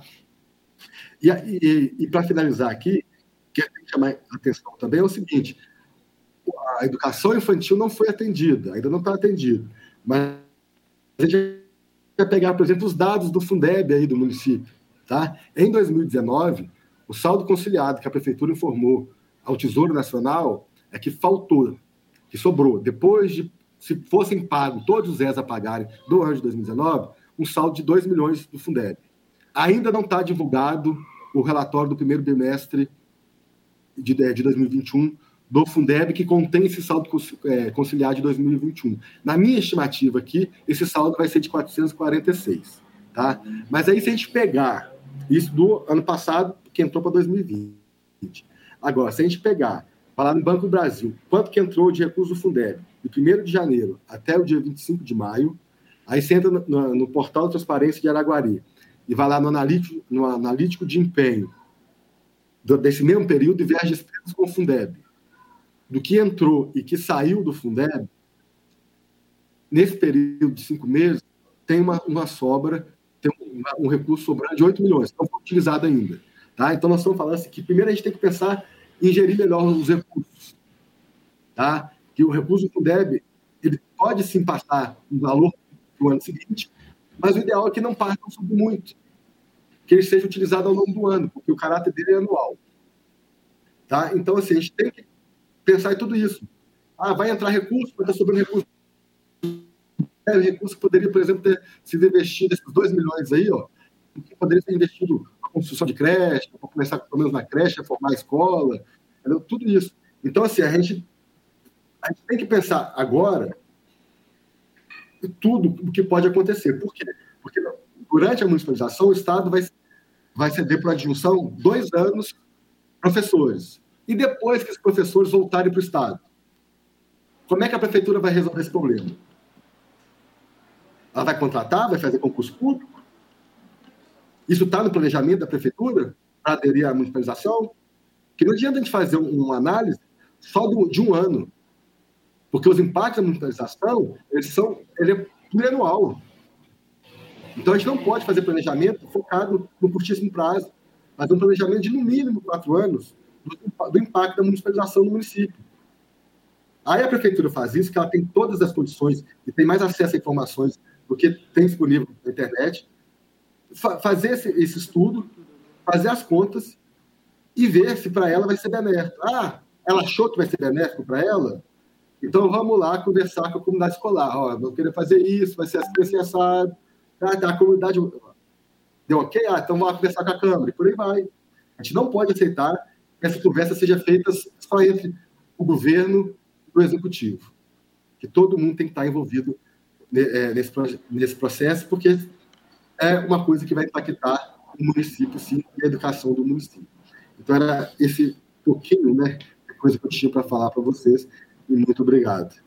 Speaker 3: E para finalizar aqui, que tem que chamar a atenção também é o seguinte: a educação infantil não foi atendida, ainda não está atendida, mas a gente vai pegar, por exemplo, os dados do Fundeb aí do município. Tá? Em 2019, o saldo conciliado que a Prefeitura informou ao Tesouro Nacional é que faltou, que sobrou, depois de, se fossem pagos todos os ES a pagarem do ano de 2019, um saldo de 2 milhões do Fundeb. Ainda não está divulgado o relatório do primeiro bimestre de 2021 do Fundeb, que contém esse saldo conciliar de 2021. Na minha estimativa aqui, esse saldo vai ser de 446. Tá? Mas aí, se a gente pegar isso do ano passado, que entrou para 2020. Agora, se a gente falar no Banco do Brasil, quanto que entrou de recurso do Fundeb, de 1º de janeiro até o dia 25 de maio, aí você entra no portal de transparência de Araguari e vai lá no analítico de empenho desse mesmo período e vê as despesas com o Fundeb. Do que entrou e que saiu do Fundeb, nesse período de 5 meses, tem uma sobra, tem um recurso sobrando de 8 milhões, que não foi utilizado ainda. Tá? Então, nós estamos falando assim, que primeiro a gente tem que pensar em gerir melhor os recursos. Tá? Que o recurso do Fundeb, ele pode sim passar um valor no ano seguinte, mas o ideal é que não passe, não suba muito. Que ele seja utilizado ao longo do ano, porque o caráter dele é anual. Tá? Então, assim, a gente tem que pensar em tudo isso. Vai entrar recurso, vai estar sobrando recurso. O recurso poderia, por exemplo, ter sido investido, esses 2 milhões aí, que poderia ser investido na construção de creche, para começar pelo menos na creche, a formar a escola, entendeu? Tudo isso. Então, assim, a gente tem que pensar agora em tudo o que pode acontecer. Por quê? Porque durante a municipalização, o Estado vai ceder para a adjunção 2 anos professores. E depois que os professores voltarem para o Estado, como é que a Prefeitura vai resolver esse problema? Ela vai contratar, vai fazer concurso público? Isso está no planejamento da Prefeitura para aderir à municipalização? Que não adianta a gente fazer uma análise só de um ano, porque os impactos da municipalização, ele é plurianual. Então, a gente não pode fazer planejamento focado no curtíssimo prazo, mas um planejamento de, no mínimo, 4 anos do impacto da municipalização no município. Aí a Prefeitura faz isso, que ela tem todas as condições e tem mais acesso a informações do que tem disponível na internet, fazer esse estudo, fazer as contas e ver se para ela vai ser benéfico. ela achou que vai ser benéfico para ela, então vamos lá conversar com a comunidade escolar. Ó, vou querer fazer isso, vai ser assim, assado. A comunidade deu ok? Então vamos conversar com a Câmara, e por aí vai. A gente não pode aceitar que essa conversa seja feita só entre o governo e o executivo. Que todo mundo tem que estar envolvido nesse processo, porque é uma coisa que vai impactar o município, sim, e a educação do município. Então, era esse pouquinho, né, de coisa que eu tinha para falar para vocês, e muito obrigado.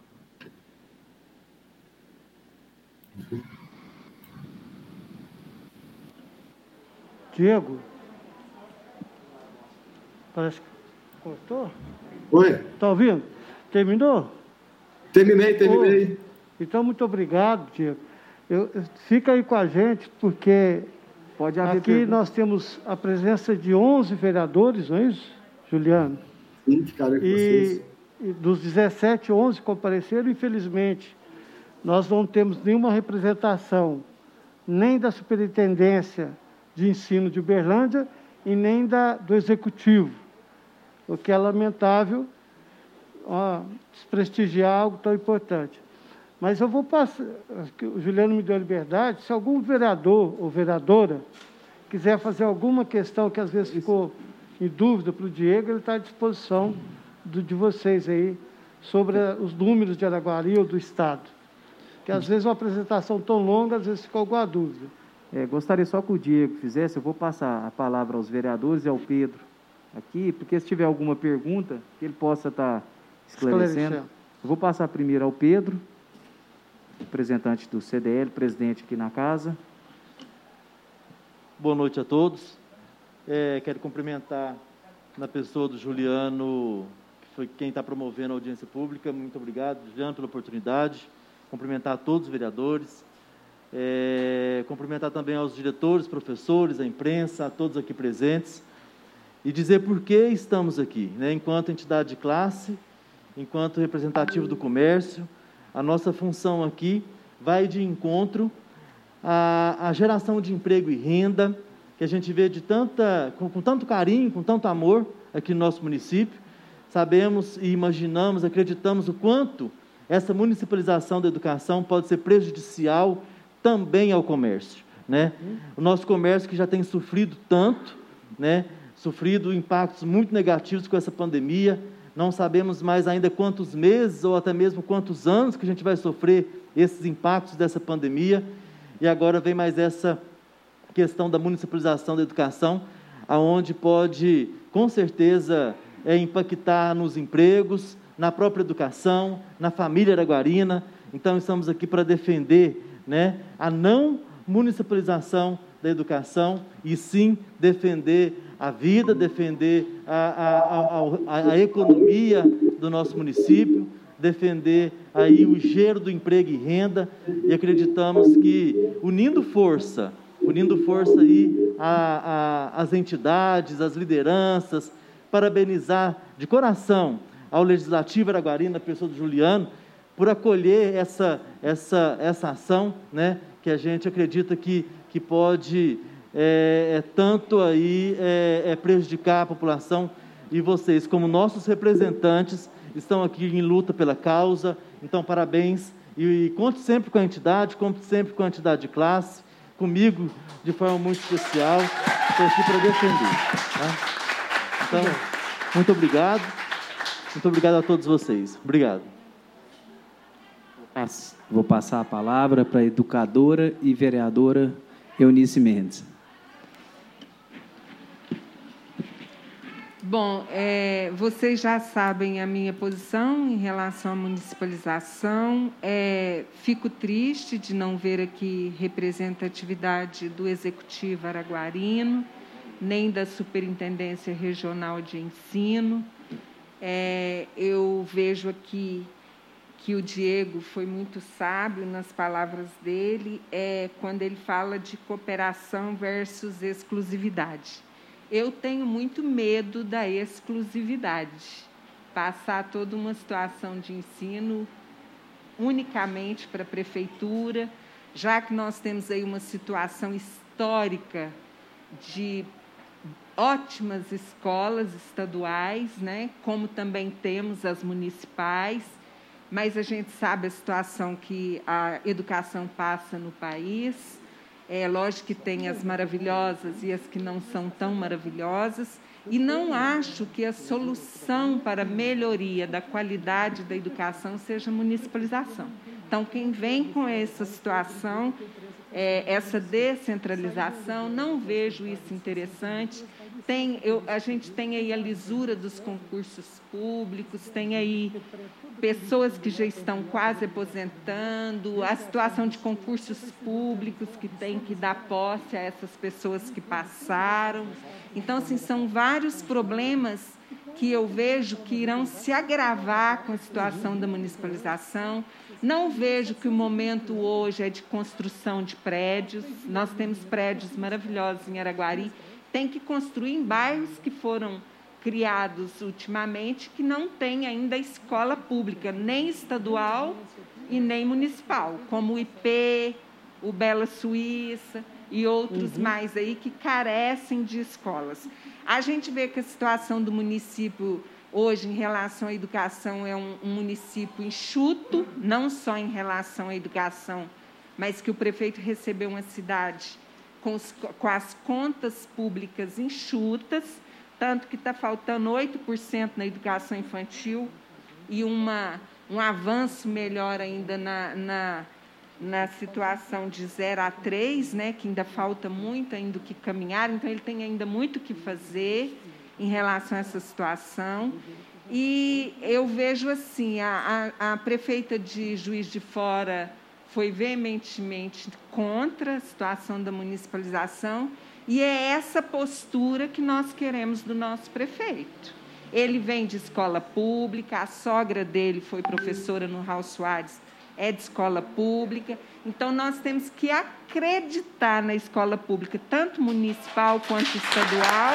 Speaker 2: Diego, parece que cortou.
Speaker 3: Oi?
Speaker 2: Está ouvindo? Terminou?
Speaker 3: Terminei.
Speaker 2: Então, muito obrigado, Diego. Fica aí com a gente, porque
Speaker 1: Pode haver
Speaker 2: aqui
Speaker 1: pergunta.
Speaker 2: nós temos a presença de 11 vereadores, não é isso, Juliano?
Speaker 3: Sim, ficaram com vocês.
Speaker 2: E dos 17, 11 compareceram. Infelizmente, nós não temos nenhuma representação, nem da Superintendência de Ensino de Uberlândia e nem do Executivo, o que é lamentável, desprestigiar algo tão importante. Mas eu vou passar, o Juliano me deu a liberdade, se algum vereador ou vereadora quiser fazer alguma questão que às vezes ficou em dúvida para o Diego, ele está à disposição de vocês aí, sobre os números de Araguari ou do Estado. Que às vezes uma apresentação tão longa, às vezes ficou alguma dúvida.
Speaker 1: Gostaria só que o Diego fizesse, eu vou passar a palavra aos vereadores e ao Pedro aqui, porque se tiver alguma pergunta, que ele possa estar esclarecendo. Eu vou passar primeiro ao Pedro, representante do CDL, presidente aqui na casa.
Speaker 4: Boa noite a todos. Quero cumprimentar na pessoa do Juliano, que foi quem está promovendo a audiência pública. Muito obrigado, Juliano, pela oportunidade. Cumprimentar todos os vereadores. Cumprimentar também aos diretores, professores, a imprensa, a todos aqui presentes. E dizer por que estamos aqui, né? Enquanto entidade de classe, enquanto representativo do comércio, a nossa função aqui vai de encontro à geração de emprego e renda, que a gente vê com tanto carinho, com tanto amor aqui no nosso município. Sabemos e imaginamos, acreditamos o quanto essa municipalização da educação pode ser prejudicial também ao comércio, né? O nosso comércio que já tem sofrido tanto, né? Sofrido impactos muito negativos com essa pandemia. Não sabemos mais ainda quantos meses ou até mesmo quantos anos que a gente vai sofrer esses impactos dessa pandemia. E agora vem mais essa questão da municipalização da educação, aonde pode, com certeza, impactar nos empregos, na própria educação, na família araguarina. Então, estamos aqui para defender, né, a não municipalização da educação e sim defender a vida, defender a economia do nosso município, defender aí o gero do emprego e renda, e acreditamos que unindo força aí as entidades, as lideranças, parabenizar de coração ao Legislativo araguarino, a pessoa do Juliano, por acolher essa ação, né, que a gente acredita que pode tanto aí prejudicar a população, e vocês, como nossos representantes, estão aqui em luta pela causa. Então, parabéns, e conte sempre com a entidade, conte sempre com a entidade de classe, comigo de forma muito especial, estou aqui para defender. Tá? Então, muito obrigado a todos vocês. Obrigado.
Speaker 1: Vou passar a palavra para a educadora e vereadora Eunice Mendes.
Speaker 5: Bom, vocês já sabem a minha posição em relação à municipalização. Fico triste de não ver aqui representatividade do Executivo araguarino, nem da Superintendência Regional de Ensino. Eu vejo aqui que o Diego foi muito sábio nas palavras dele, quando ele fala de cooperação versus exclusividade. Eu tenho muito medo da exclusividade, passar toda uma situação de ensino unicamente para a prefeitura, já que nós temos aí uma situação histórica de ótimas escolas estaduais, né, como também temos as municipais, mas a gente sabe a situação que a educação passa no país. É lógico que tem as maravilhosas e as que não são tão maravilhosas, e não acho que a solução para a melhoria da qualidade da educação seja a municipalização. Então, quem vem com essa situação, essa descentralização, não vejo isso interessante. A gente tem aí a lisura dos concursos públicos, tem aí pessoas que já estão quase aposentando, a situação de concursos públicos que tem que dar posse a essas pessoas que passaram. Então, assim, são vários problemas que eu vejo que irão se agravar com a situação da municipalização. Não vejo que o momento hoje é de construção de prédios. Nós temos prédios maravilhosos em Araguari. Tem que construir em bairros que foram criados ultimamente, que não tem ainda escola pública, nem estadual e nem municipal, como o IP, o Bela Suíça e outros mais aí que carecem de escolas. A gente vê que a situação do município hoje em relação à educação é um município enxuto, não só em relação à educação, mas que o prefeito recebeu uma cidade com as contas públicas enxutas, tanto que está faltando 8% na educação infantil e um avanço melhor ainda na situação de 0 a 3, né, que ainda falta muito ainda o que caminhar, então ele tem ainda muito o que fazer em relação a essa situação. E eu vejo assim, a prefeita de Juiz de Fora foi veementemente contra a situação da municipalização, e é essa postura que nós queremos do nosso prefeito. Ele vem de escola pública, a sogra dele foi professora no Raul Soares, é de escola pública, então nós temos que acreditar na escola pública, tanto municipal quanto estadual,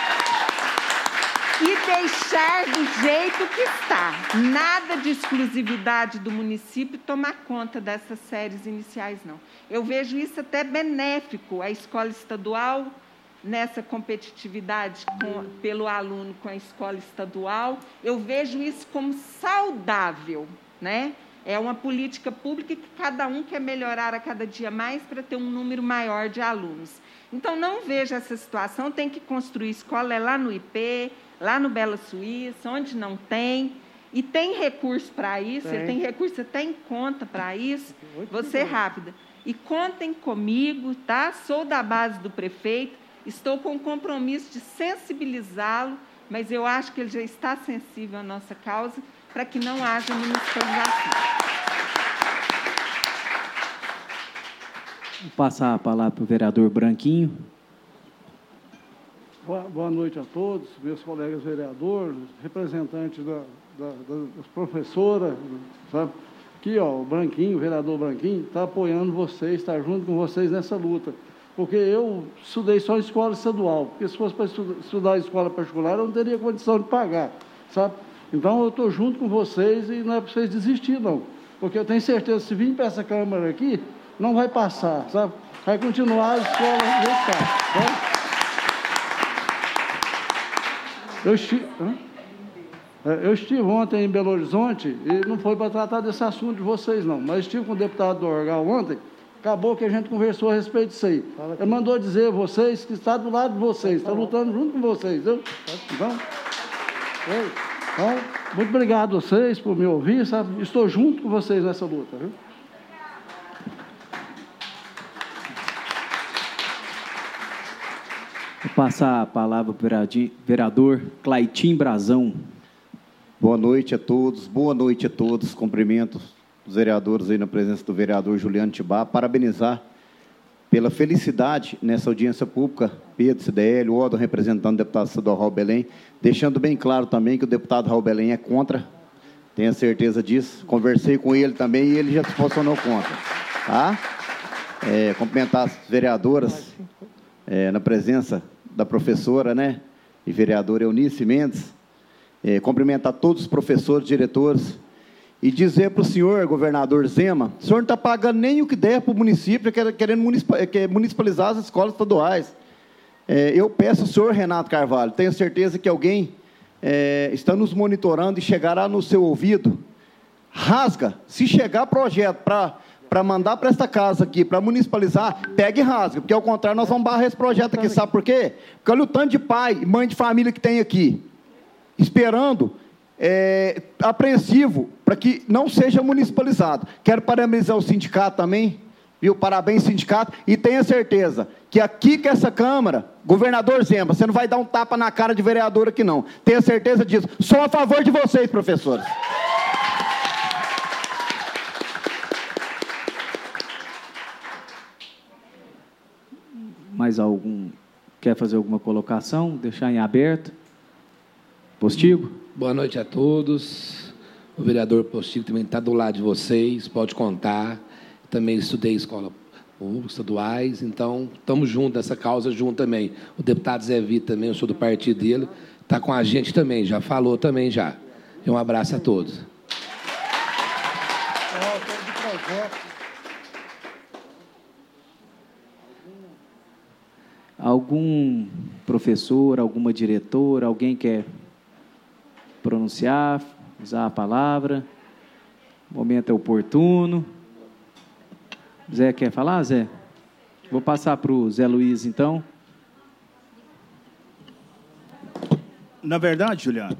Speaker 5: e deixar do jeito que está. Nada de exclusividade do município tomar conta dessas séries iniciais, não. Eu vejo isso até benéfico, a escola estadual, nessa competitividade pelo aluno com a escola estadual, eu vejo isso como saudável, né? É uma política pública que cada um quer melhorar a cada dia mais para ter um número maior de alunos. Então, não vejo essa situação, tem que construir escola lá no IP, lá no Bela Suíça, onde não tem, e tem recurso para isso, ele tem recurso até em conta para isso, vou ser rápida. E contem comigo, tá? Sou da base do prefeito, estou com o compromisso de sensibilizá-lo, mas eu acho que ele já está sensível à nossa causa, para que não haja municipalização.
Speaker 1: Vou passar a palavra para o vereador Branquinho.
Speaker 2: Boa noite a todos, meus colegas vereadores, representantes das professoras, sabe? Aqui, ó, o Branquinho, o vereador Branquinho, está apoiando vocês, está junto com vocês nessa luta. Porque eu estudei só em escola estadual, porque se fosse para estudar em escola particular, eu não teria condição de pagar, sabe? Então, eu estou junto com vocês e não é para vocês desistir, não. Porque eu tenho certeza, se vir para essa Câmara aqui, não vai passar, sabe? Vai continuar a escola do jeito que está, sabe? Eu estive ontem em Belo Horizonte e não foi para tratar desse assunto de vocês, não. Mas estive com o deputado do Orgal ontem, acabou que a gente conversou a respeito disso aí. Ele mandou dizer a vocês que está do lado de vocês, está lutando junto com vocês, viu? Então, muito obrigado a vocês por me ouvir, sabe? Estou junto com vocês nessa luta, viu?
Speaker 1: Vou passar a palavra para o vereador Claitim Brazão.
Speaker 6: Boa noite a todos, cumprimento os vereadores aí na presença do vereador Juliano Tibá, parabenizar pela felicidade nessa audiência pública, Pedro CDL, o Odo, representando o deputado estadual Raul Belém, deixando bem claro também que o deputado Raul Belém é contra, tenho certeza disso, conversei com ele também e ele já se posicionou contra, tá? Cumprimentar as vereadoras, na presença da professora, né, e vereadora Eunice Mendes, cumprimentar todos os professores, diretores, e dizer para o senhor, governador Zema, o senhor não está pagando nem o que der para o município, querendo municipalizar as escolas estaduais. Eu peço ao senhor Renato Carvalho, tenho certeza que alguém está nos monitorando e chegará no seu ouvido, rasga, se chegar projeto para mandar para esta casa aqui, para municipalizar, pega e rasga, porque ao contrário nós vamos barrar esse projeto aqui, sabe por quê? Porque olha o tanto de pai e mãe de família que tem aqui, esperando, apreensivo, para que não seja municipalizado. Quero parabenizar o sindicato também, viu? Parabéns, sindicato, e tenha certeza que aqui com essa Câmara, governador Zema, você não vai dar um tapa na cara de vereador aqui não, tenha certeza disso, sou a favor de vocês, professores.
Speaker 1: Mais algum quer fazer alguma colocação? Deixar em aberto? Postigo?
Speaker 7: Boa noite a todos. O vereador Postigo também está do lado de vocês, pode contar. Também estudei escola pública, estaduais, então estamos juntos nessa causa, junto também. O deputado Zé Vitor também, eu sou do partido dele, está com a gente também, já falou também já. E um abraço a todos.
Speaker 1: Algum professor, alguma diretora, alguém quer pronunciar, usar a palavra? O momento é oportuno. Zé quer falar, Zé? Vou passar para o Zé Luiz, então.
Speaker 8: Na verdade, Juliano,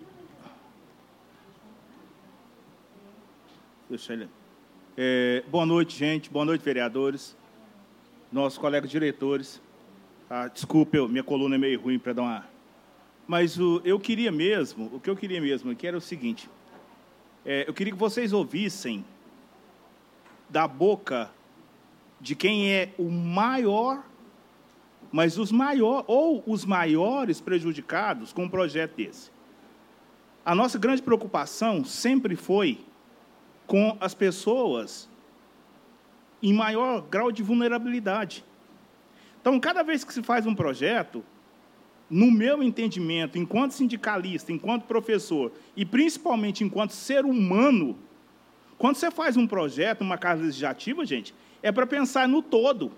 Speaker 8: deixa ele. Boa noite, gente. Boa noite, vereadores, nossos colegas diretores. Desculpe, minha coluna é meio ruim para dar uma... Mas o que eu queria mesmo aqui era o seguinte, eu queria que vocês ouvissem da boca de quem é o maior, mas os maiores prejudicados com um projeto desse. A nossa grande preocupação sempre foi com as pessoas em maior grau de vulnerabilidade. Então, cada vez que se faz um projeto, no meu entendimento, enquanto sindicalista, enquanto professor, e principalmente enquanto ser humano, quando você faz um projeto, uma casa legislativa, gente, é para pensar no todo.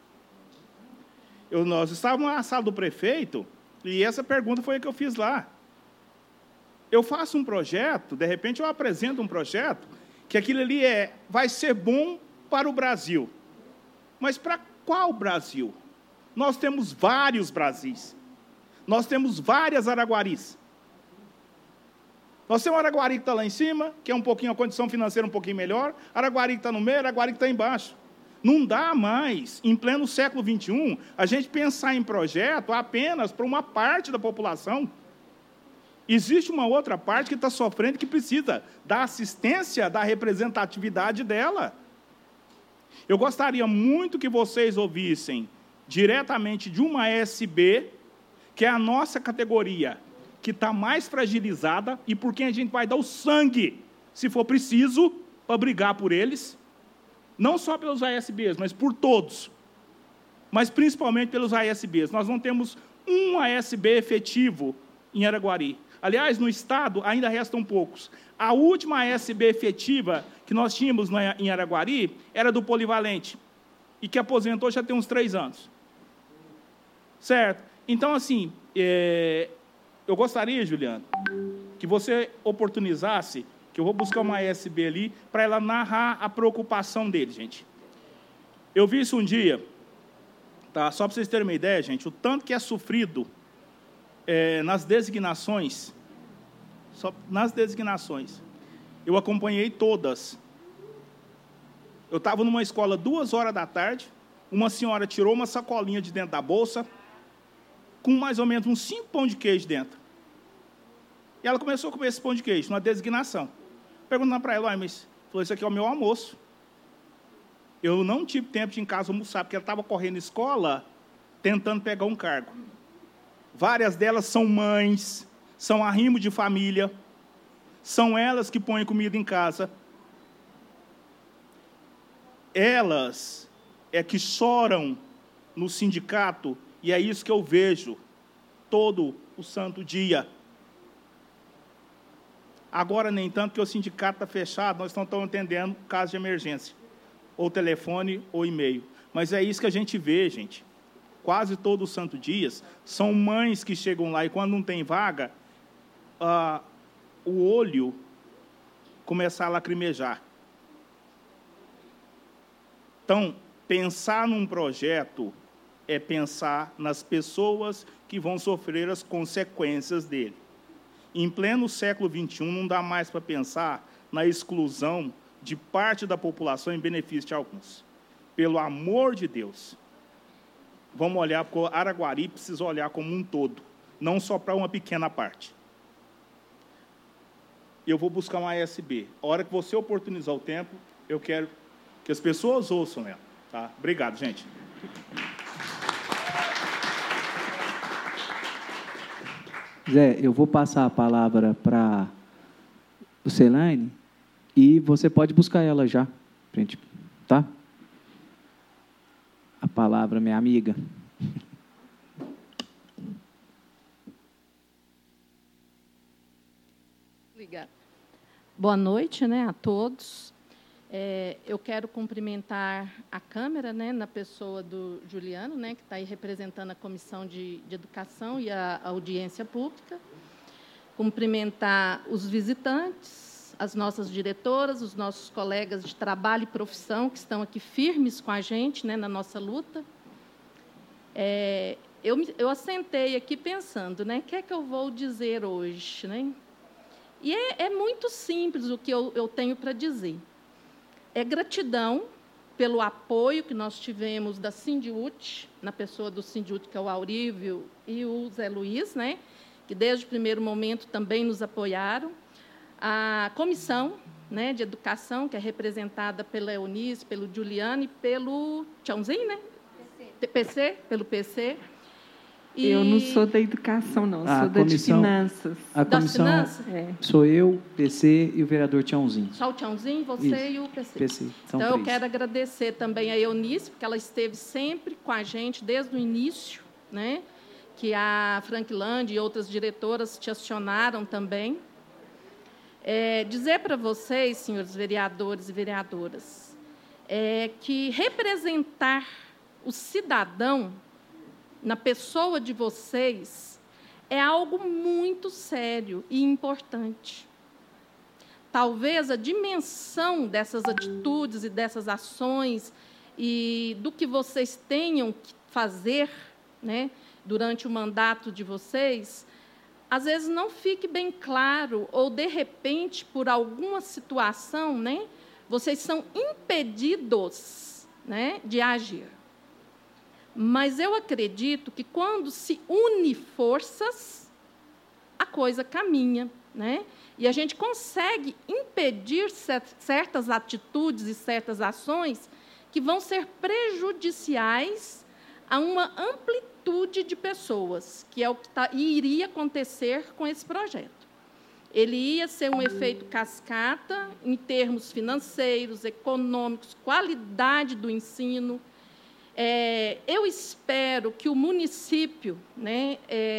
Speaker 8: Nós estávamos na sala do prefeito, e essa pergunta foi a que eu fiz lá. Eu faço um projeto, de repente eu apresento um projeto, que aquilo ali vai ser bom para o Brasil. Mas para qual Brasil? Nós temos vários Brasis. Nós temos várias Araguaris. Nós temos o Araguari que está lá em cima, que é a condição financeira um pouquinho melhor, Araguari que está no meio, Araguari que está embaixo. Não dá mais, em pleno século XXI, a gente pensar em projeto apenas para uma parte da população. Existe uma outra parte que está sofrendo, que precisa da assistência, da representatividade dela. Eu gostaria muito que vocês ouvissem diretamente de uma ASB, que é a nossa categoria, que está mais fragilizada e por quem a gente vai dar o sangue, se for preciso, para brigar por eles, não só pelos ASBs, mas por todos, mas principalmente pelos ASBs. Nós não temos um ASB efetivo em Araguari. Aliás, no Estado ainda restam poucos. A última ASB efetiva que nós tínhamos em Araguari era do Polivalente, e que aposentou já tem uns 3 anos. Certo? Então, assim, eu gostaria, Juliano, que você oportunizasse, que eu vou buscar uma ASB ali, para ela narrar a preocupação dele, gente. Eu vi isso um dia, tá? Só para vocês terem uma ideia, gente, o tanto que é sofrido nas designações, eu acompanhei todas. Eu estava numa escola 2h da tarde, uma senhora tirou uma sacolinha de dentro da bolsa, com mais ou menos uns 5 pão de queijo dentro. E ela começou a comer esse pão de queijo, numa designação. Perguntando para ela, mas falou, isso aqui é o meu almoço. Eu não tive tempo de ir em casa almoçar, porque ela estava correndo escola, tentando pegar um cargo. Várias delas são mães, são arrimo de família, são elas que põem comida em casa. Elas é que choram no sindicato, e é isso que eu vejo todo o santo dia. Agora, nem tanto, que o sindicato está fechado, nós não estamos atendendo caso de emergência, ou telefone, ou e-mail. Mas é isso que a gente vê, gente. quase todo santo dias, são mães que chegam lá e, quando não tem vaga, o olho começa a lacrimejar. Então, pensar num projeto é pensar nas pessoas que vão sofrer as consequências dele. Em pleno século XXI, não dá mais para pensar na exclusão de parte da população em benefício de alguns. Pelo amor de Deus, vamos olhar, porque Araguari precisa olhar como um todo, não só para uma pequena parte. Eu vou buscar uma ASB. A hora que você oportunizar o tempo, eu quero que as pessoas ouçam ela. Tá? Obrigado, gente.
Speaker 1: Zé, eu vou passar a palavra para o Celaine e você pode buscar ela já, gente, tá? A palavra, minha amiga.
Speaker 9: Obrigada. Boa noite, né, a todos. Eu quero cumprimentar a Câmara, né, na pessoa do Juliano, né, que está aí representando a Comissão de Educação e a audiência pública. Cumprimentar os visitantes, as nossas diretoras, os nossos colegas de trabalho e profissão que estão aqui firmes com a gente, né, na nossa luta. Eu assentei aqui pensando, né, o que é que eu vou dizer hoje, né? E é muito simples o que eu tenho para dizer. É gratidão pelo apoio que nós tivemos da Sindiúte, na pessoa do Sindiúte, que é o Aurívio, e o Zé Luiz, né, que desde o primeiro momento também nos apoiaram. A comissão, né, de educação, que é representada pela Eunice, pelo Juliano e pelo Tchãozinho, né? Pelo PC. E...
Speaker 5: Eu não sou da educação, não, sou da de finanças.
Speaker 1: A comissão sou eu, PC e o vereador Tchãozinho.
Speaker 9: Só o Tchãozinho, você e o PC. Então, eu quero agradecer também a Eunice, porque ela esteve sempre com a gente desde o início, né? Que a Franklândia e outras diretoras te acionaram também. Dizer para vocês, senhores vereadores e vereadoras, que representar o cidadão na pessoa de vocês é algo muito sério e importante. Talvez a dimensão dessas atitudes e dessas ações e do que vocês tenham que fazer, né, durante o mandato de vocês, às vezes não fique bem claro ou, de repente, por alguma situação, né, vocês são impedidos, né, de agir. Mas eu acredito que, quando se une forças, a coisa caminha, né? E a gente consegue impedir certas atitudes e certas ações que vão ser prejudiciais a uma amplitude de pessoas, que é o que iria acontecer com esse projeto. Ele ia ser um efeito cascata em termos financeiros, econômicos, qualidade do ensino. Eu espero que o município, né,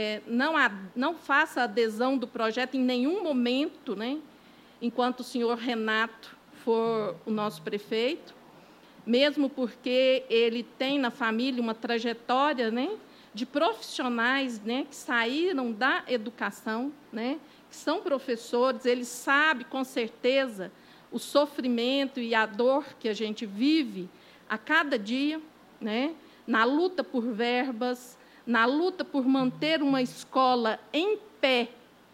Speaker 9: não faça adesão do projeto em nenhum momento, né, enquanto o senhor Renato for o nosso prefeito, mesmo porque ele tem na família uma trajetória, né, de profissionais, né, que saíram da educação, né, que são professores. Ele sabe, com certeza, o sofrimento e a dor que a gente vive a cada dia, né, na luta por verbas, na luta por manter uma escola em pé,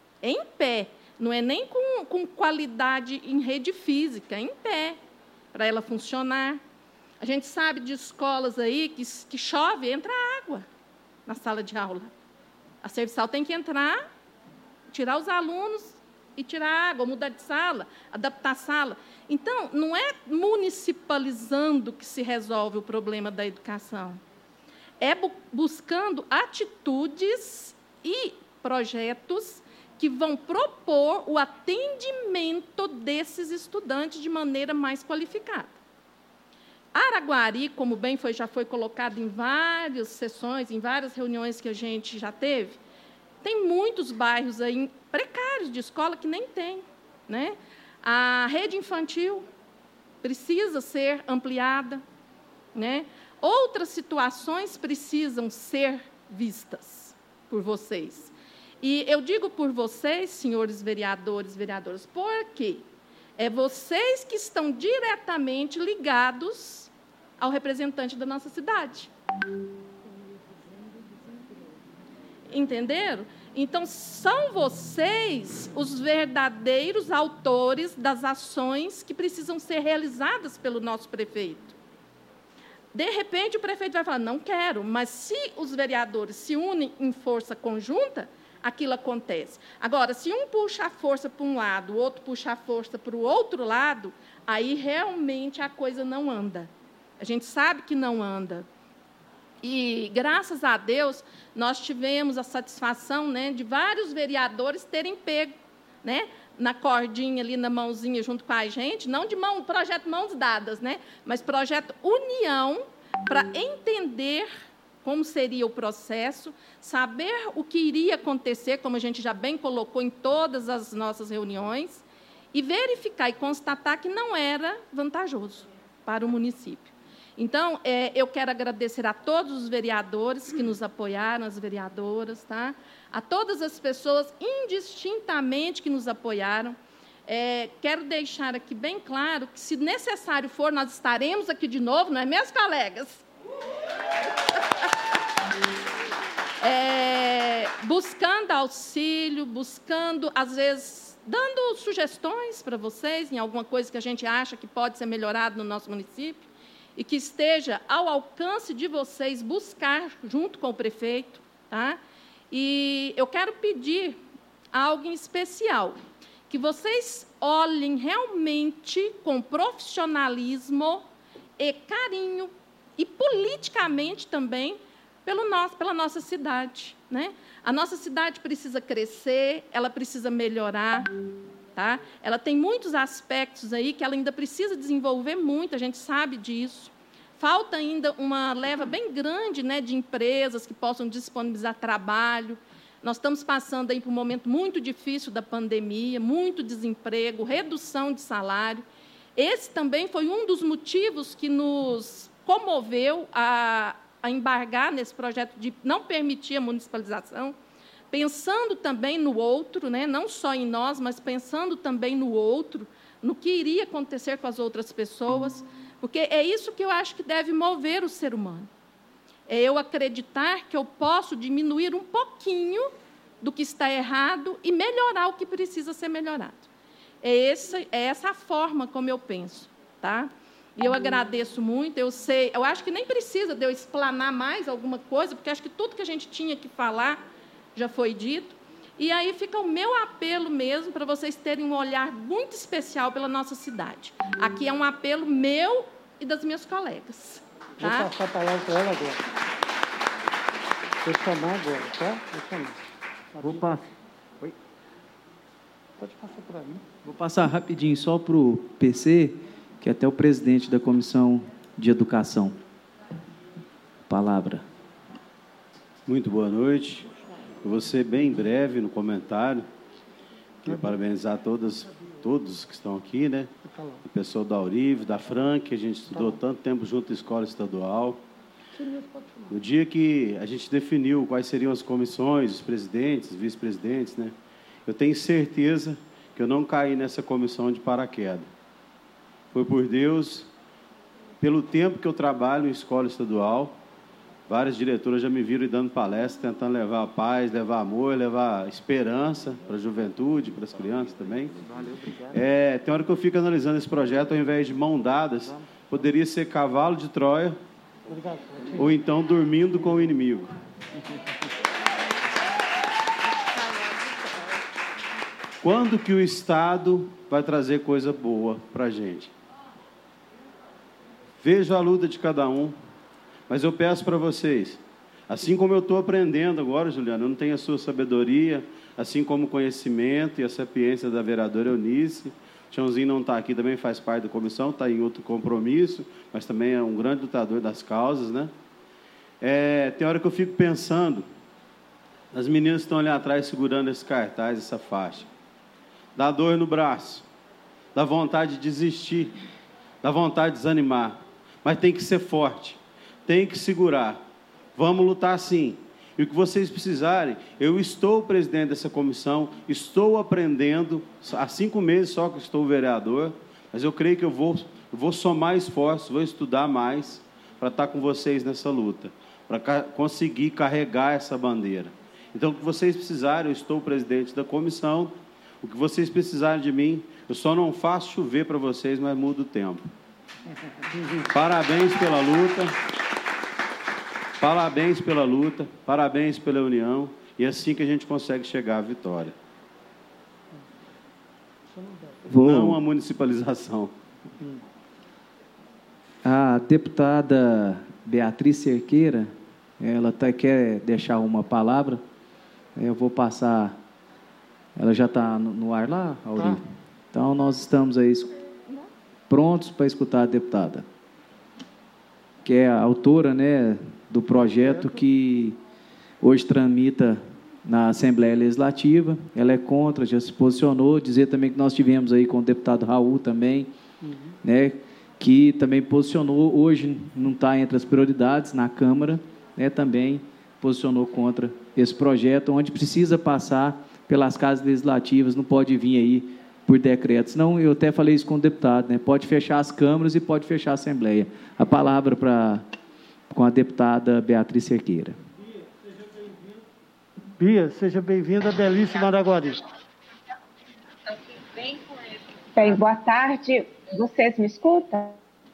Speaker 9: não é nem com qualidade em rede física, em pé, para ela funcionar. A gente sabe de escolas aí que chove, entra água na sala de aula. A serviçal tem que entrar, tirar os alunos e tirar água, mudar de sala, adaptar a sala. Então, não é municipalizando que se resolve o problema da educação. É buscando atitudes e projetos que vão propor o atendimento desses estudantes de maneira mais qualificada. Araguari, como bem já foi colocado em várias sessões, em várias reuniões que a gente já teve, tem muitos bairros aí precários de escola que nem tem, né? A rede infantil precisa ser ampliada, né? outras situações precisam ser vistas por vocês. E eu digo por vocês, senhores vereadores e vereadoras, porque é vocês que estão diretamente ligados ao representante da nossa cidade. Entenderam? Então, são vocês os verdadeiros autores das ações que precisam ser realizadas pelo nosso prefeito. De repente, o prefeito vai falar, não quero, mas se os vereadores se unem em força conjunta, aquilo acontece. Agora, se um puxa a força para um lado, o outro puxa a força para o outro lado, aí realmente a coisa não anda. A gente sabe que não anda. E, graças a Deus, nós tivemos a satisfação, né, de vários vereadores terem pego, né, na cordinha ali, na mãozinha, junto com a gente, não de projeto Mãos Dadas, né, mas projeto União, para entender como seria o processo, saber o que iria acontecer, como a gente já bem colocou em todas as nossas reuniões, e verificar e constatar que não era vantajoso para o município. Então, eu quero agradecer a todos os vereadores que nos apoiaram, as vereadoras, tá? A todas as pessoas, indistintamente, que nos apoiaram. Quero deixar aqui bem claro que, se necessário for, nós estaremos aqui de novo, não é mesmo, colegas? Buscando auxílio, buscando, às vezes, dando sugestões para vocês em alguma coisa que a gente acha que pode ser melhorado no nosso município, e que esteja ao alcance de vocês buscar junto com o prefeito, tá? E eu quero pedir algo em especial, que vocês olhem realmente com profissionalismo e carinho, e politicamente também, pela nossa cidade, né? A nossa cidade precisa crescer, ela precisa melhorar, tá? Ela tem muitos aspectos aí que ela ainda precisa desenvolver muito, a gente sabe disso. Falta ainda uma leva bem grande, né, de empresas que possam disponibilizar trabalho. Nós estamos passando aí por um momento muito difícil da pandemia, muito desemprego, redução de salário. Esse também foi um dos motivos que nos comoveu a embargar nesse projeto de não permitir a municipalização, pensando também no outro, né? Não só em nós, mas pensando também no outro, no que iria acontecer com as outras pessoas, porque é isso que eu acho que deve mover o ser humano. É eu acreditar que eu posso diminuir um pouquinho do que está errado e melhorar o que precisa ser melhorado. É essa a forma como eu penso, tá? E eu agradeço muito, eu acho que nem precisa de eu explanar mais alguma coisa, porque acho que tudo que a gente tinha que falar já foi dito. E aí fica o meu apelo mesmo para vocês terem um olhar muito especial pela nossa cidade. Aqui é um apelo meu e das minhas colegas. Tá?
Speaker 2: Vou passar a palavra para ela agora. Vou chamar agora, tá? Vou chamar.
Speaker 1: Vou passar.
Speaker 2: Oi? Pode passar para mim.
Speaker 1: Vou passar rapidinho só para o PC, que é até o presidente da Comissão de Educação. Palavra.
Speaker 10: Muito boa noite. Eu vou ser bem breve no comentário. Queria parabenizar todos que estão aqui, né? O pessoal da Aurive, da Frank, que a gente estudou tanto tempo junto à escola estadual. No dia que a gente definiu quais seriam as comissões, os presidentes, os vice-presidentes, né? Eu tenho certeza que eu não caí nessa comissão de paraquedas. Foi por Deus, pelo tempo que eu trabalho em escola estadual, várias diretoras já me viram dando palestra, tentando levar a paz, levar amor, levar esperança para a juventude, para as crianças também.
Speaker 1: Valeu, obrigado.
Speaker 10: Tem hora que eu fico analisando esse projeto, ao invés de mão dadas, poderia ser cavalo de Troia, ou então dormindo com o inimigo. Quando que o Estado vai trazer coisa boa para a gente? Vejo a luta de cada um, mas eu peço para vocês, assim como eu estou aprendendo agora, Juliana, eu não tenho a sua sabedoria, assim como o conhecimento e a sapiência da vereadora Eunice. O Tiãozinho não está aqui, também faz parte da comissão, está em outro compromisso, mas também é um grande lutador das causas, né? Tem hora que eu fico pensando, as meninas estão ali atrás segurando esse cartaz, essa faixa. Dá dor no braço, dá vontade de desistir, dá vontade de desanimar, mas tem que ser forte. tem que segurar. Vamos lutar sim. E o que vocês precisarem, eu estou presidente dessa comissão, estou aprendendo, há 5 meses só que estou vereador, mas eu creio que eu vou somar esforços, vou estudar mais para estar com vocês nessa luta, para conseguir carregar essa bandeira. Então, o que vocês precisarem, eu estou presidente da comissão, o que vocês precisarem de mim, eu só não faço chover para vocês, mas mudo o tempo. Parabéns pela luta. Parabéns pela luta, parabéns pela união, e é assim que a gente consegue chegar à vitória. Não a municipalização.
Speaker 1: A deputada Beatriz Cerqueira, ela quer deixar uma palavra, eu vou passar, ela já está no ar lá, Auri? Então, nós estamos aí prontos para escutar a deputada, que é a autora, né, do projeto que hoje tramita na Assembleia Legislativa. Ela é contra, já se posicionou. Dizer também que nós tivemos aí com o deputado Raul também, né, que também posicionou, hoje não está entre as prioridades na Câmara, né, também posicionou contra esse projeto, onde precisa passar pelas casas legislativas, não pode vir aí por decreto. Senão, eu até falei isso com o deputado, né, pode fechar as câmaras e pode fechar a Assembleia. A palavra com a deputada Beatriz Cerqueira.
Speaker 2: Bia, seja bem-vinda, belíssima Araguari.
Speaker 11: Bem, boa tarde. Vocês me escutam?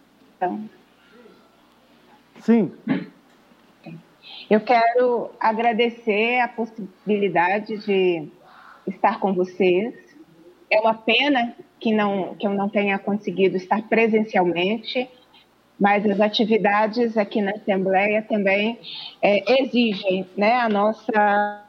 Speaker 2: Sim.
Speaker 11: Eu quero agradecer a possibilidade de estar com vocês. É uma pena que eu não tenha conseguido estar presencialmente, mas as atividades aqui na Assembleia também exigem, né, a nossa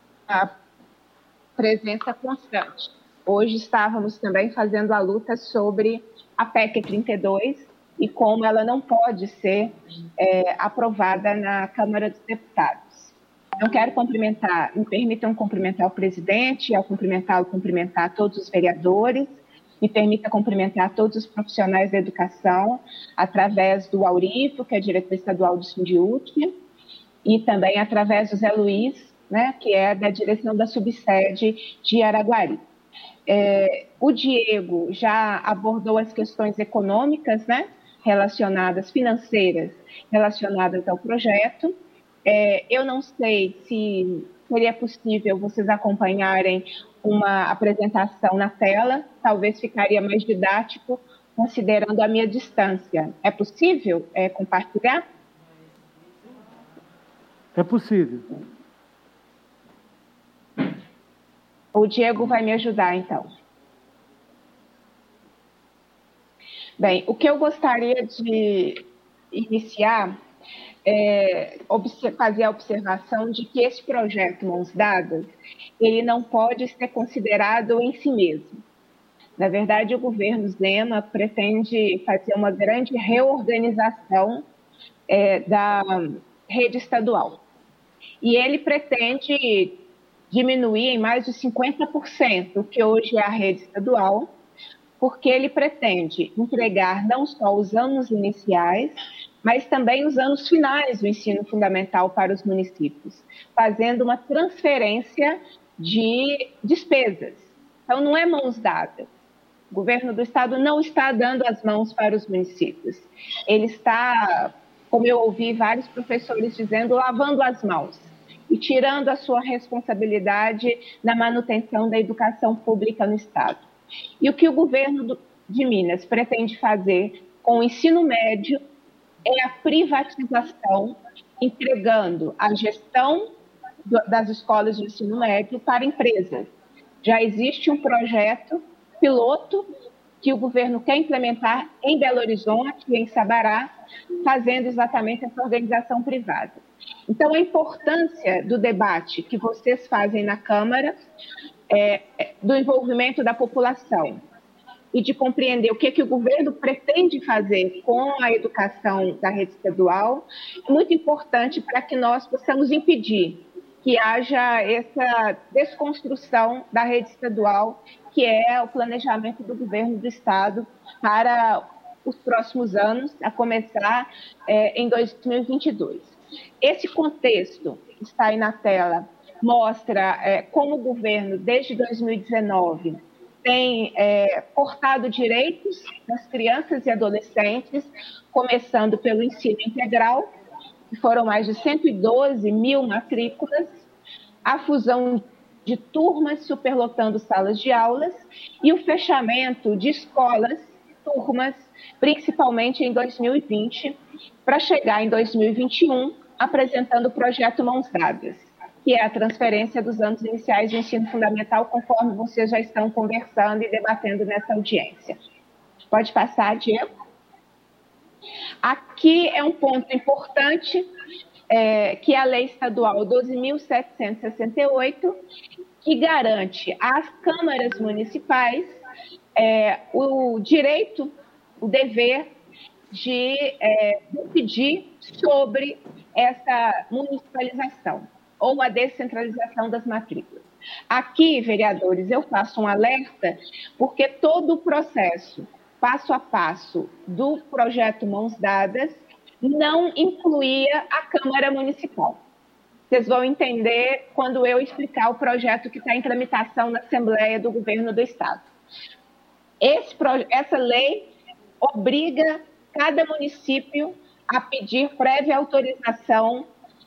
Speaker 11: presença constante. Hoje estávamos também fazendo a luta sobre a PEC 32 e como ela não pode ser aprovada na Câmara dos Deputados. Eu quero me permitam cumprimentar o presidente, ao cumprimentar todos os vereadores, me permita cumprimentar todos os profissionais da educação, através do Aurifo, que é diretor estadual do Sindiúti, e também através do Zé Luiz, né, que é da direção da subsede de Araguari. O Diego já abordou as questões econômicas, né, financeiras, relacionadas ao projeto. Eu não sei se seria possível vocês acompanharem uma apresentação na tela, talvez ficaria mais didático, considerando a minha distância. É possível compartilhar?
Speaker 2: É possível.
Speaker 11: O Diego vai me ajudar, então. Bem, o que eu gostaria de iniciar fazer a observação de que esse projeto Mãos Dadas, ele não pode ser considerado em si mesmo. Na verdade, o governo Zema pretende fazer uma grande reorganização da rede estadual. E ele pretende diminuir em mais de 50% o que hoje é a rede estadual, porque ele pretende entregar não só os anos iniciais, mas também os anos finais do ensino fundamental para os municípios, fazendo uma transferência de despesas. Então, não é mãos dadas. O governo do estado não está dando as mãos para os municípios. Ele está, como eu ouvi vários professores dizendo, lavando as mãos e tirando a sua responsabilidade na manutenção da educação pública no estado. E o que o governo de Minas pretende fazer com o ensino médio é a privatização, entregando a gestão das escolas de ensino médio para empresas. Já existe um projeto piloto que o governo quer implementar em Belo Horizonte e em Sabará, fazendo exatamente essa organização privada. Então, a importância do debate que vocês fazem na Câmara, do envolvimento da população, e de compreender o que o governo pretende fazer com a educação da rede estadual, é muito importante para que nós possamos impedir que haja essa desconstrução da rede estadual, que é o planejamento do governo do estado para os próximos anos, a começar em 2022. Esse contexto, que está aí na tela, mostra como o governo, desde 2019, tem cortado direitos das crianças e adolescentes, começando pelo ensino integral, que foram mais de 112 mil matrículas, a fusão de turmas superlotando salas de aulas e o fechamento de escolas, turmas, principalmente em 2020, para chegar em 2021 apresentando o projeto Mãos Dadas, que é a transferência dos anos iniciais do ensino fundamental, conforme vocês já estão conversando e debatendo nessa audiência. Pode passar, Diego. Aqui é um ponto importante, que é a Lei Estadual 12.768, que garante às câmaras municipais o direito, o dever de decidir sobre essa municipalização ou a descentralização das matrículas. Aqui, vereadores, eu faço um alerta, porque todo o processo, passo a passo, do projeto Mãos Dadas, não incluía a Câmara Municipal. Vocês vão entender quando eu explicar o projeto que está em tramitação na Assembleia do Governo do Estado. Essa lei obriga cada município a pedir prévia autorização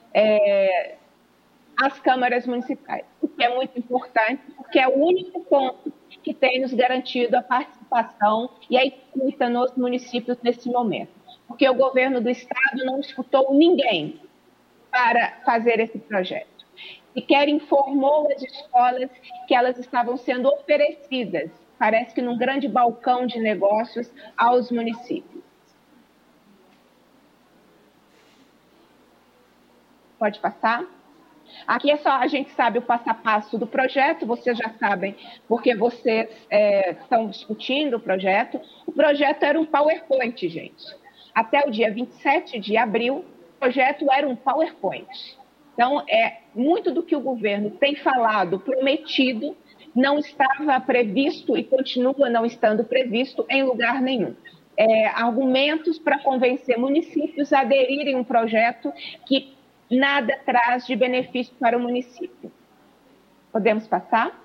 Speaker 11: às câmaras municipais, o que é muito importante, porque é o único ponto que tem nos garantido a participação e a escuta nos municípios nesse momento, porque o governo do Estado não escutou ninguém para fazer esse projeto. Sequer informou as escolas que elas estavam sendo oferecidas, parece que num grande balcão de negócios, aos municípios. Pode passar? Aqui é só a gente sabe o passo a passo do projeto, vocês já sabem, porque vocês estão discutindo o projeto. O projeto era um PowerPoint, gente. Até o dia 27 de abril, o projeto era um PowerPoint. Então, muito do que o governo tem falado, prometido, não estava previsto e continua não estando previsto em lugar nenhum. Argumentos para convencer municípios a aderirem a um projeto que nada traz de benefício para o município. Podemos passar?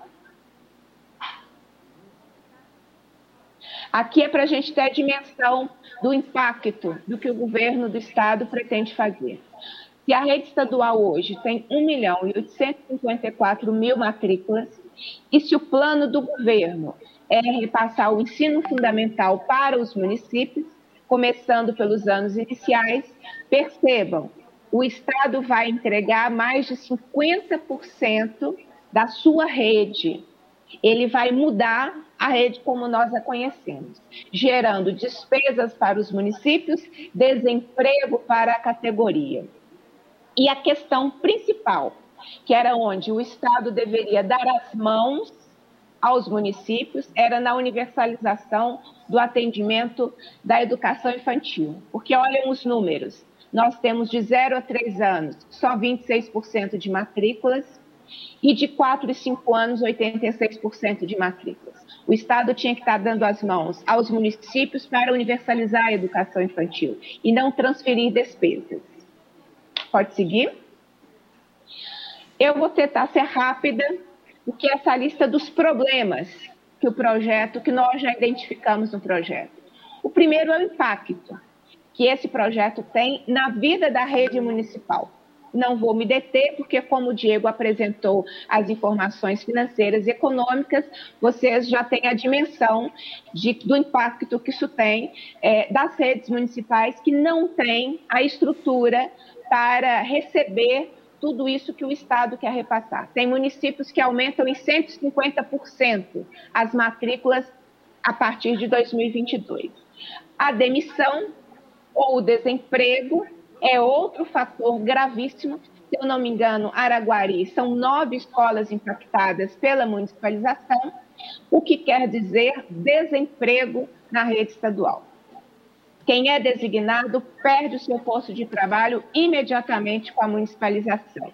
Speaker 11: Aqui é para a gente ter a dimensão do impacto do que o governo do Estado pretende fazer. Se a rede estadual hoje tem 1.854.000 matrículas, e se o plano do governo é repassar o ensino fundamental para os municípios, começando pelos anos iniciais, percebam, o Estado vai entregar mais de 50% da sua rede. Ele vai mudar a rede como nós a conhecemos, gerando despesas para os municípios, desemprego para a categoria. E a questão principal, que era onde o Estado deveria dar as mãos aos municípios, era na universalização do atendimento da educação infantil. Porque olhem os números. Nós temos de 0 a 3 anos só 26% de matrículas e de 4 e 5 anos 86% de matrículas. O Estado tinha que estar dando as mãos aos municípios para universalizar a educação infantil e não transferir despesas. Pode seguir? Eu vou tentar ser rápida, porque essa lista dos problemas que nós já identificamos no projeto. O primeiro é o impacto que esse projeto tem na vida da rede municipal. Não vou me deter, porque como o Diego apresentou as informações financeiras e econômicas, vocês já têm a dimensão do impacto que isso tem das redes municipais que não têm a estrutura para receber tudo isso que o Estado quer repassar. Tem municípios que aumentam em 150% as matrículas a partir de 2022. A demissão ou o desemprego é outro fator gravíssimo. Se eu não me engano, Araguari, são 9 escolas impactadas pela municipalização, o que quer dizer desemprego na rede estadual. Quem é designado perde o seu posto de trabalho imediatamente com a municipalização.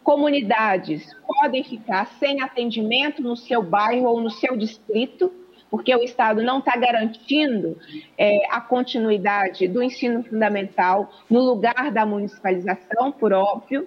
Speaker 11: Comunidades podem ficar sem atendimento no seu bairro ou no seu distrito, porque o Estado não está garantindo a continuidade do ensino fundamental no lugar da municipalização, por óbvio,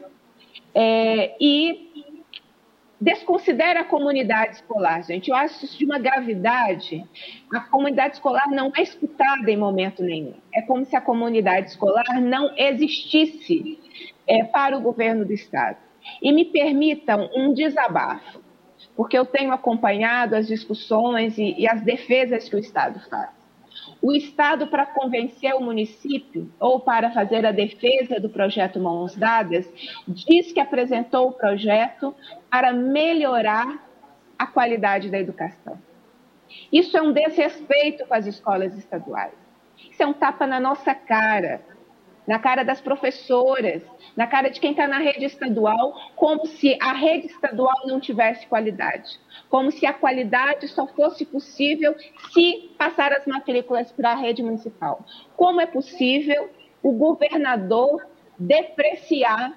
Speaker 11: e desconsidera a comunidade escolar, gente. Eu acho isso de uma gravidade. A comunidade escolar não é escutada em momento nenhum. É como se a comunidade escolar não existisse para o governo do Estado. E me permitam um desabafo, porque eu tenho acompanhado as discussões e as defesas que o Estado faz. O Estado, para convencer o município, ou para fazer a defesa do projeto Mãos Dadas, diz que apresentou o projeto para melhorar a qualidade da educação. Isso é um desrespeito com as escolas estaduais. Isso é um tapa na nossa cara, na cara das professoras, na cara de quem está na rede estadual, como se a rede estadual não tivesse qualidade, como se a qualidade só fosse possível se passar as matrículas para a rede municipal. Como é possível o governador depreciar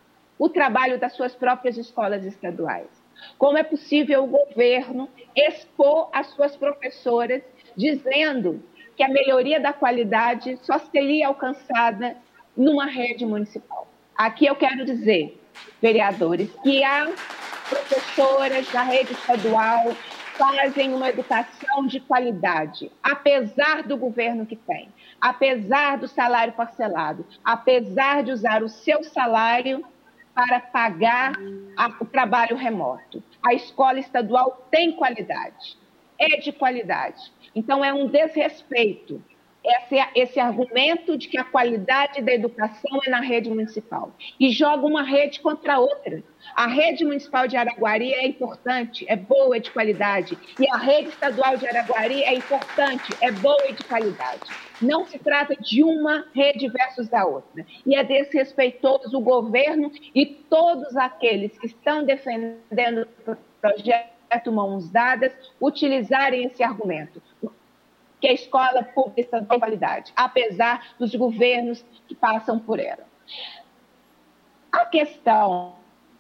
Speaker 11: o trabalho das suas próprias escolas estaduais? Como é possível o governo expor as suas professoras dizendo que a melhoria da qualidade só seria alcançada numa rede municipal? Aqui eu quero dizer, vereadores, que as professoras da rede estadual fazem uma educação de qualidade, apesar do governo que tem, apesar do salário parcelado, apesar de usar o seu salário para pagar o trabalho remoto. A escola estadual tem qualidade, é de qualidade. Então, é um desrespeito esse argumento de que a qualidade da educação é na rede municipal. E joga uma rede contra a outra. A rede municipal de Araguari é importante, é boa, é de qualidade. E a rede estadual de Araguari é importante, é boa e de qualidade. Não se trata de uma rede versus a outra. E é desrespeitoso o governo e todos aqueles que estão defendendo o projeto Mãos Dadas utilizarem esse argumento. Que a escola pública tem qualidade, apesar dos governos que passam por ela. A questão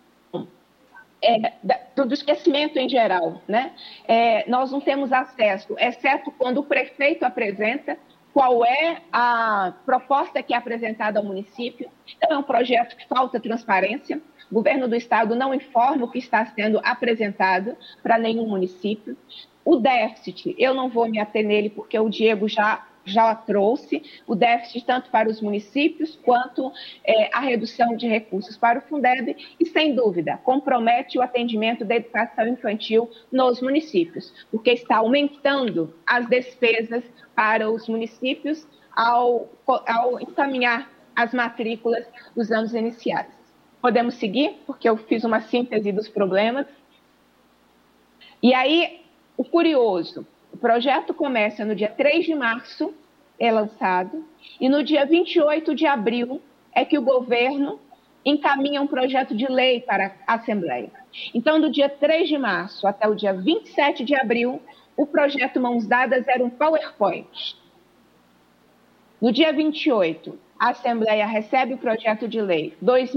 Speaker 11: do esquecimento em geral, né? Nós não temos acesso, exceto quando o prefeito apresenta qual é a proposta que é apresentada ao município. Então, é um projeto que falta transparência. O governo do estado não informa o que está sendo apresentado para nenhum município. O déficit, eu não vou me ater nele porque o Diego já trouxe, o déficit tanto para os municípios quanto a redução de recursos para o Fundeb e, sem dúvida, compromete o atendimento da educação infantil nos municípios, porque está aumentando as despesas para os municípios ao encaminhar as matrículas dos anos iniciais. Podemos seguir, porque eu fiz uma síntese dos problemas. E aí, o curioso, o projeto começa no dia 3 de março, é lançado, e no dia 28 de abril é que o governo encaminha um projeto de lei para a Assembleia. Então, do dia 3 de março até o dia 27 de abril, o projeto Mãos Dadas era um PowerPoint. No dia 28, a Assembleia recebe o projeto de lei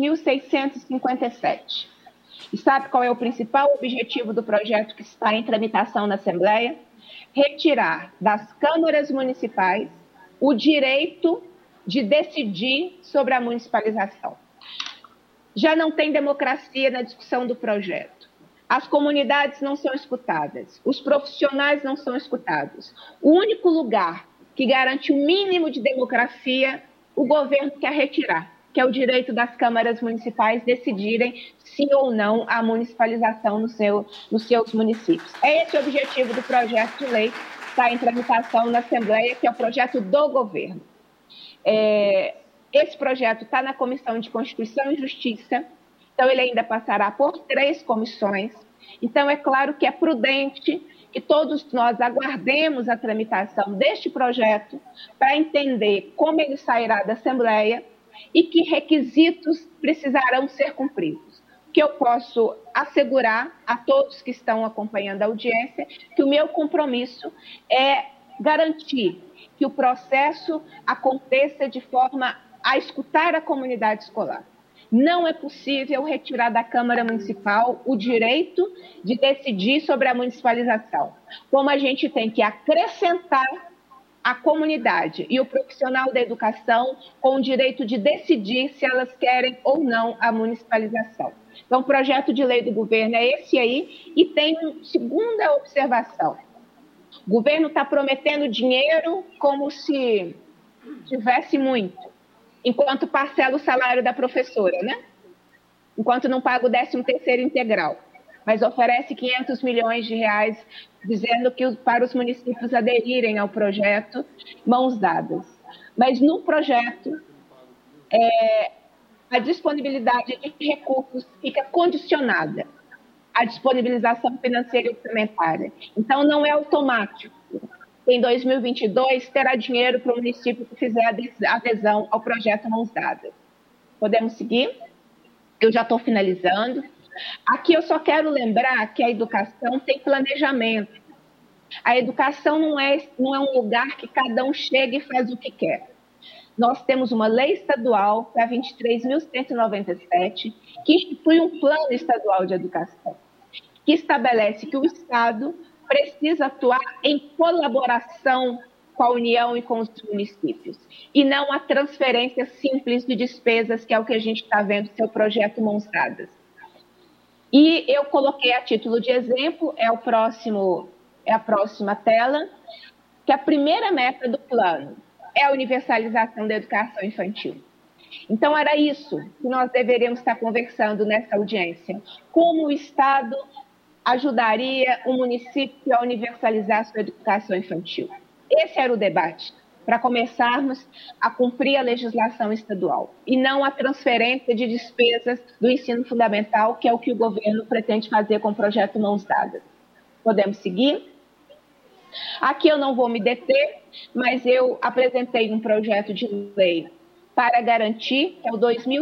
Speaker 11: 2.657. E sabe qual é o principal objetivo do projeto que está em tramitação na Assembleia? Retirar das câmaras municipais o direito de decidir sobre a municipalização. Já não tem democracia na discussão do projeto. As comunidades não são escutadas, os profissionais não são escutados. O único lugar que garante o mínimo de democracia, o governo quer retirar, que é o direito das câmaras municipais decidirem sim ou não a municipalização nos seus municípios. É esse o objetivo do projeto de lei que está em tramitação na Assembleia, que é o projeto do governo. Esse projeto está na Comissão de Constituição e Justiça, então ele ainda passará por 3 comissões. Então, é claro que é prudente que todos nós aguardemos a tramitação deste projeto para entender como ele sairá da Assembleia e que requisitos precisarão ser cumpridos. O que eu posso assegurar a todos que estão acompanhando a audiência, que o meu compromisso é garantir que o processo aconteça de forma a escutar a comunidade escolar, Não é possível retirar da Câmara Municipal o direito de decidir sobre a municipalização. Como a gente tem que acrescentar a comunidade e o profissional da educação com o direito de decidir se elas querem ou não a municipalização. Então, o projeto de lei do governo é esse aí, e tem uma segunda observação. O governo está prometendo dinheiro como se tivesse muito, enquanto parcela o salário da professora, né? Enquanto não paga o 13º integral, mas oferece 500 milhões de reais, dizendo que para os municípios aderirem ao projeto, mãos dadas. Mas no projeto, a disponibilidade de recursos fica condicionada à disponibilização financeira e orçamentária. Então, não é automático. Em 2022, terá dinheiro para o município que fizer adesão ao projeto Mãos Dadas. Podemos seguir? Eu já estou finalizando. Aqui eu só quero lembrar que a educação tem planejamento. A educação não é um lugar que cada um chega e faz o que quer. Nós temos uma lei estadual, para 23.197, que institui um plano estadual de educação, que estabelece que o Estado precisa atuar em colaboração com a União e com os municípios, e não a transferência simples de despesas, que é o que a gente está vendo no seu projeto Mãos Dadas. E eu coloquei a título de exemplo, é a próxima tela, que a primeira meta do plano é a universalização da educação infantil. Então, era isso que nós deveríamos estar conversando nessa audiência. Como o Estado ajudaria o município a universalizar a sua educação infantil? Esse era o debate, para começarmos a cumprir a legislação estadual, e não a transferência de despesas do ensino fundamental, que é o que o governo pretende fazer com o projeto Mãos Dadas. Podemos seguir? Aqui eu não vou me deter, mas eu apresentei um projeto de lei para garantir, que é o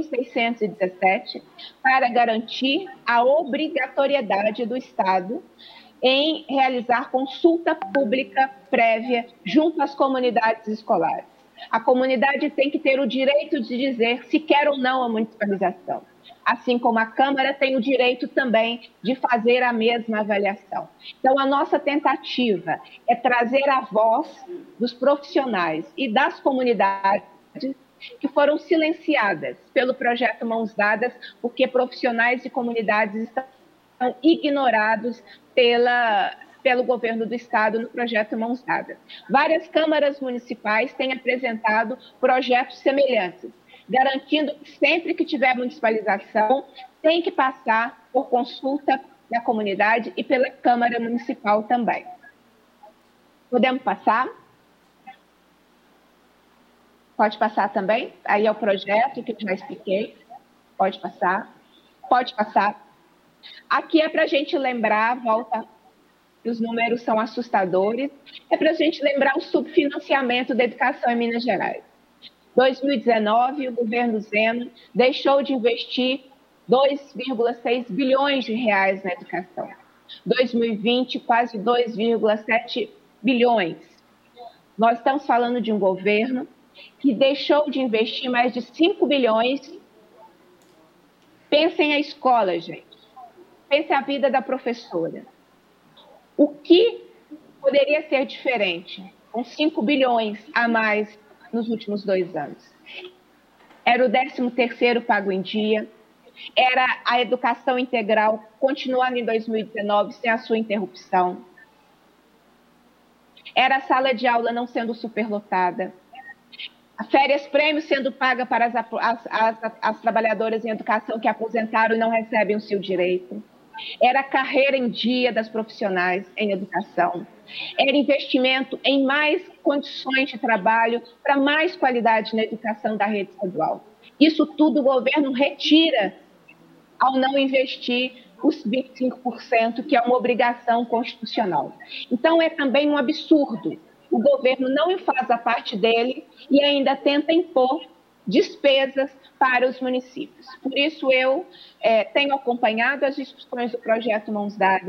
Speaker 11: 2.617, para garantir a obrigatoriedade do Estado em realizar consulta pública prévia junto às comunidades escolares. A comunidade tem que ter o direito de dizer se quer ou não a municipalização, assim como a Câmara tem o direito também de fazer a mesma avaliação. Então, a nossa tentativa é trazer a voz dos profissionais e das comunidades que foram silenciadas pelo projeto Mãos Dadas, porque profissionais e comunidades estão ignorados pelo governo do Estado no projeto Mãos Dadas. Várias câmaras municipais têm apresentado projetos semelhantes, garantindo que sempre que tiver municipalização, tem que passar por consulta da comunidade e pela Câmara Municipal também. Podemos passar? Pode passar também? Aí é o projeto que eu já expliquei. Pode passar. Pode passar. Aqui é para a gente lembrar, volta, que os números são assustadores, é para a gente lembrar o subfinanciamento da educação em Minas Gerais. 2019, o governo Zema deixou de investir 2,6 bilhões de reais na educação. 2020, quase 2,7 bilhões. Nós estamos falando de um governo que deixou de investir mais de 5 bilhões. Pensem a escola, gente. Pensem a vida da professora. O que poderia ser diferente com 5 bilhões a mais nos últimos 2 anos? Era o 13º pago em dia, era a educação integral continuando em 2019 sem a sua interrupção, era a sala de aula não sendo superlotada, a férias prêmio sendo paga para as trabalhadoras em educação que aposentaram e não recebem o seu direito. Era a carreira em dia das profissionais em educação. Era investimento em mais condições de trabalho para mais qualidade na educação da rede estadual. Isso tudo o governo retira ao não investir os 25%, que é uma obrigação constitucional. Então, é também um absurdo. O governo não faz a parte dele e ainda tenta impor despesas para os municípios. Por isso, eu tenho acompanhado as discussões do projeto Mãos Dadas,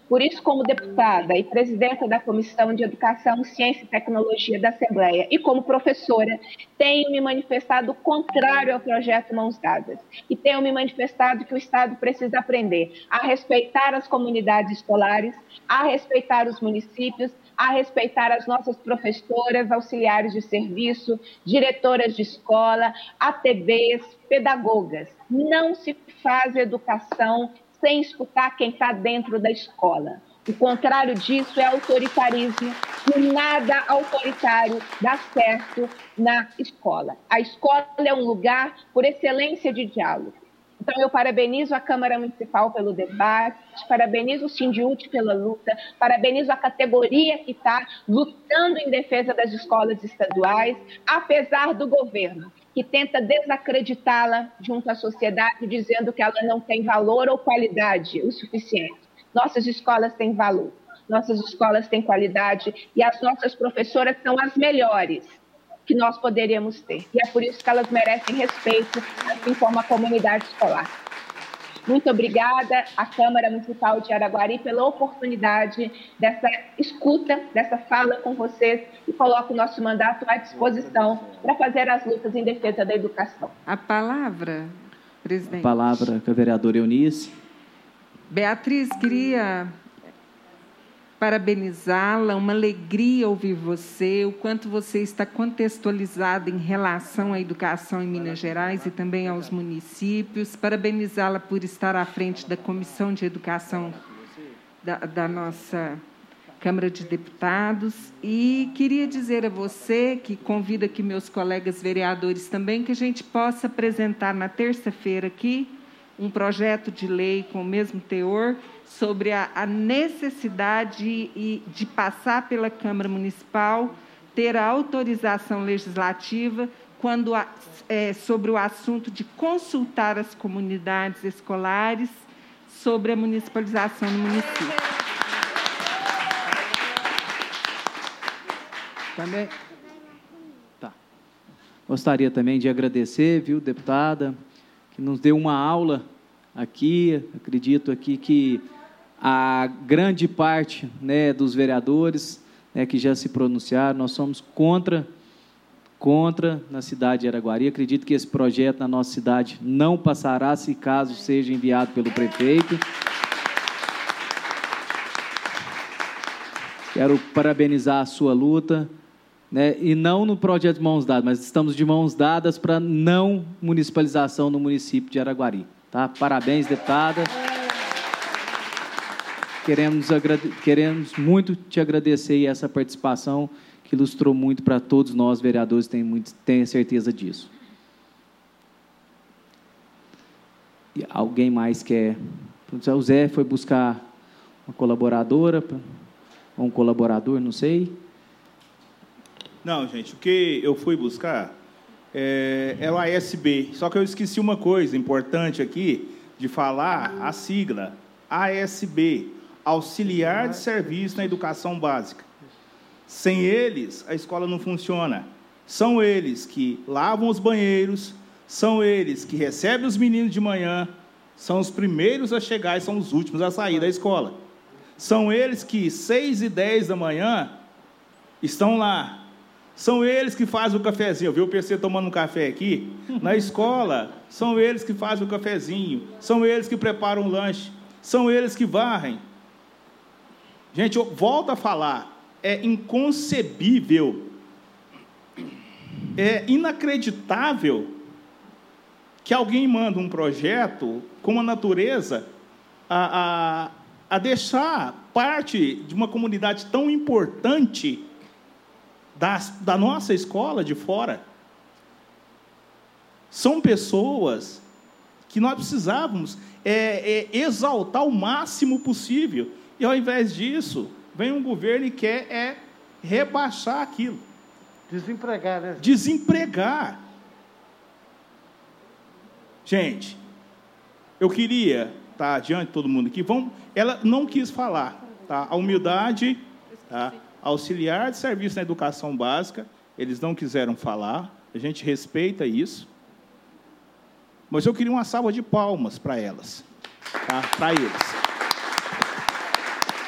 Speaker 11: Por isso, como deputada e presidenta da Comissão de Educação, Ciência e Tecnologia da Assembleia e como professora, tenho me manifestado contrário ao projeto Mãos Dadas e tenho me manifestado que o Estado precisa aprender a respeitar as comunidades escolares, a respeitar os municípios, a respeitar as nossas professoras, auxiliares de serviço, diretoras de escola, ATBs, pedagogas. Não se faz educação sem escutar quem está dentro da escola. O contrário disso é autoritarismo, e nada autoritário dá certo na escola. A escola é um lugar por excelência de diálogo. Então, eu parabenizo a Câmara Municipal pelo debate, parabenizo o Sindiúti pela luta, parabenizo a categoria que está lutando em defesa das escolas estaduais, apesar do governo, que tenta desacreditá-la junto à sociedade, dizendo que ela não tem valor ou qualidade o suficiente. Nossas escolas têm valor, nossas escolas têm qualidade e as nossas professoras são as melhores que nós poderíamos ter. E é por isso que elas merecem respeito, assim como a comunidade escolar. Muito obrigada à Câmara Municipal de Araguari pela oportunidade dessa escuta, dessa fala com vocês e coloco o nosso mandato à disposição para fazer as lutas em defesa da educação.
Speaker 5: A palavra, presidente.
Speaker 1: A palavra com a vereadora Eunice.
Speaker 5: Beatriz, queria parabenizá-la, uma alegria ouvir você, o quanto você está contextualizada em relação à educação em Minas Gerais e também aos municípios, parabenizá-la por estar à frente da Comissão de Educação da nossa Câmara de Deputados, e queria dizer a você, que convido aqui meus colegas vereadores também, que a gente possa apresentar na terça-feira aqui um projeto de lei com o mesmo teor sobre a necessidade de passar pela Câmara Municipal, ter a autorização legislativa sobre o assunto de consultar as comunidades escolares sobre a municipalização no município.
Speaker 1: Também. Tá. Gostaria também de agradecer, viu, deputada, que nos deu uma aula aqui. Acredito aqui que a grande parte, né, dos vereadores, né, que já se pronunciaram, nós somos contra na cidade de Araguari. Acredito que esse projeto na nossa cidade não passará se caso seja enviado pelo prefeito. Quero parabenizar a sua luta, né, e não no projeto de mãos dadas, mas estamos de mãos dadas para não municipalização no município de Araguari. Tá? Parabéns, deputada. Queremos muito te agradecer essa participação que ilustrou muito para todos nós, vereadores, tenho certeza disso. E alguém mais quer? O Zé foi buscar uma colaboradora, ou um colaborador, não sei.
Speaker 8: Não, gente, o que eu fui buscar é o ASB. Só que eu esqueci uma coisa importante aqui de falar, a sigla ASB, Auxiliar de Serviço na Educação Básica. Sem eles, a escola não funciona. São eles que lavam os banheiros, são eles que recebem os meninos de manhã, são os primeiros a chegar e são os últimos a sair da escola. São eles que, 6h10 da manhã, estão lá. São eles que fazem o cafezinho. Eu vi o PC tomando um café aqui. Na escola, são eles que fazem o cafezinho. São eles que preparam o lanche. São eles que varrem. Gente, eu volto a falar. É inconcebível, é inacreditável que alguém manda um projeto com a natureza a deixar parte de uma comunidade tão importante da nossa escola de fora. São pessoas que nós precisávamos exaltar o máximo possível. E, ao invés disso, vem um governo e quer rebaixar aquilo.
Speaker 2: Desempregar, né?
Speaker 8: Desempregar. Gente, eu queria estar diante de todo mundo aqui. Ela não quis falar. Tá? A humildade, tá? Auxiliar de serviço na educação básica, eles não quiseram falar. A gente respeita isso. Mas eu queria uma salva de palmas para elas. Tá? Para eles.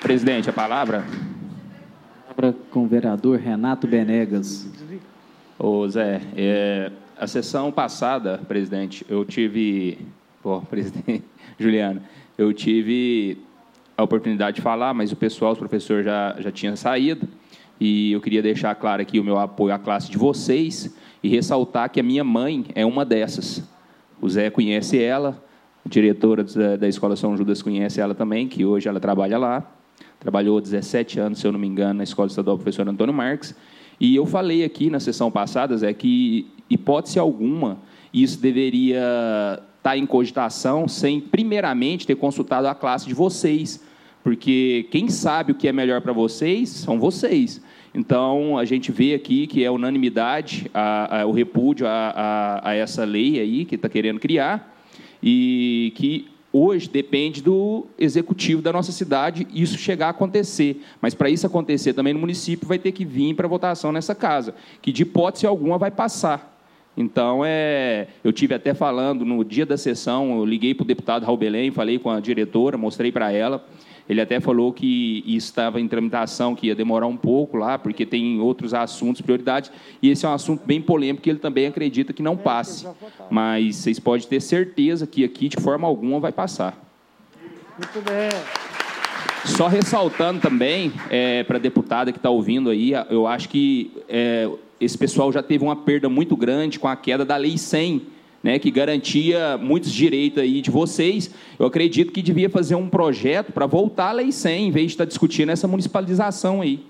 Speaker 12: presidente, a palavra.
Speaker 1: Com o vereador Renato Benegas.
Speaker 12: Ô, Zé, a sessão passada, presidente, eu tive... presidente Juliano, eu tive a oportunidade de falar, mas o pessoal, os professores já tinham saído, e eu queria deixar claro aqui o meu apoio à classe de vocês e ressaltar que a minha mãe é uma dessas. O Zé conhece ela, a diretora da Escola São Judas conhece ela também, que hoje ela trabalha lá. Trabalhou 17 anos, se eu não me engano, na Escola Estadual Professor Antônio Marques. E eu falei aqui na sessão passada, Zé, que, hipótese alguma, isso deveria estar em cogitação sem, primeiramente, ter consultado a classe de vocês. Porque quem sabe o que é melhor para vocês são vocês. Então, a gente vê aqui que é unanimidade o repúdio a essa lei aí que está querendo criar e que hoje depende do executivo da nossa cidade isso chegar a acontecer. Mas, para isso acontecer também no município, vai ter que vir para votação nessa casa, que, de hipótese alguma, vai passar. Então, eu tive até falando, no dia da sessão, eu liguei para o deputado Raul Belém, falei com a diretora, mostrei para ela. Ele até falou que isso estava em tramitação, que ia demorar um pouco lá, porque tem outros assuntos, prioridades, e esse é um assunto bem polêmico, que ele também acredita que não passe. Mas vocês podem ter certeza que aqui, de forma alguma, vai passar.
Speaker 2: Muito bem.
Speaker 12: Só ressaltando também, para a deputada que está ouvindo aí, eu acho que esse pessoal já teve uma perda muito grande com a queda da Lei 100, né, que garantia muitos direitos aí de vocês. Eu acredito que devia fazer um projeto para voltar à Lei 100, em vez de estar discutindo essa municipalização aí.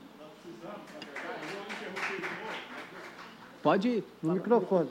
Speaker 2: Pode ir, no microfone.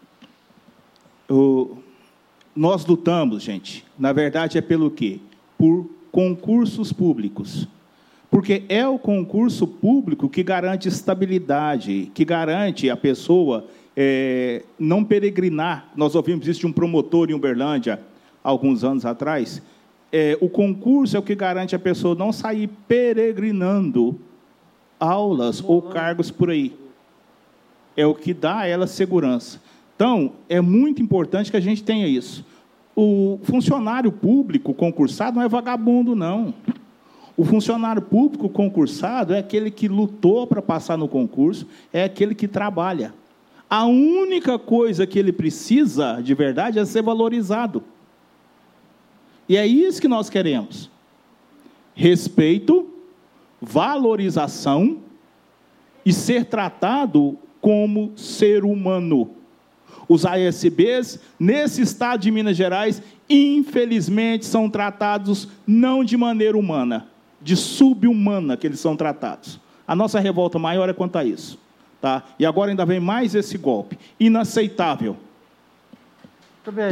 Speaker 8: Nós lutamos, gente, na verdade é pelo quê? Por concursos públicos. Porque é o concurso público que garante estabilidade, que garante a pessoa não peregrinar. Nós ouvimos isso de um promotor em Uberlândia, há alguns anos atrás. O concurso é o que garante a pessoa não sair peregrinando aulas ou cargos por aí. É o que dá a ela segurança. Então, é muito importante que a gente tenha isso. O funcionário público concursado não é vagabundo, não. O funcionário público concursado é aquele que lutou para passar no concurso, é aquele que trabalha. A única coisa que ele precisa, de verdade, é ser valorizado. E é isso que nós queremos. Respeito, valorização e ser tratado como ser humano. Os ASBs, nesse estado de Minas Gerais, infelizmente, são tratados não de maneira humana, de subhumana que eles são tratados. A nossa revolta maior é quanto a isso. Tá? E agora ainda vem mais esse golpe. Inaceitável.
Speaker 2: Muito bem.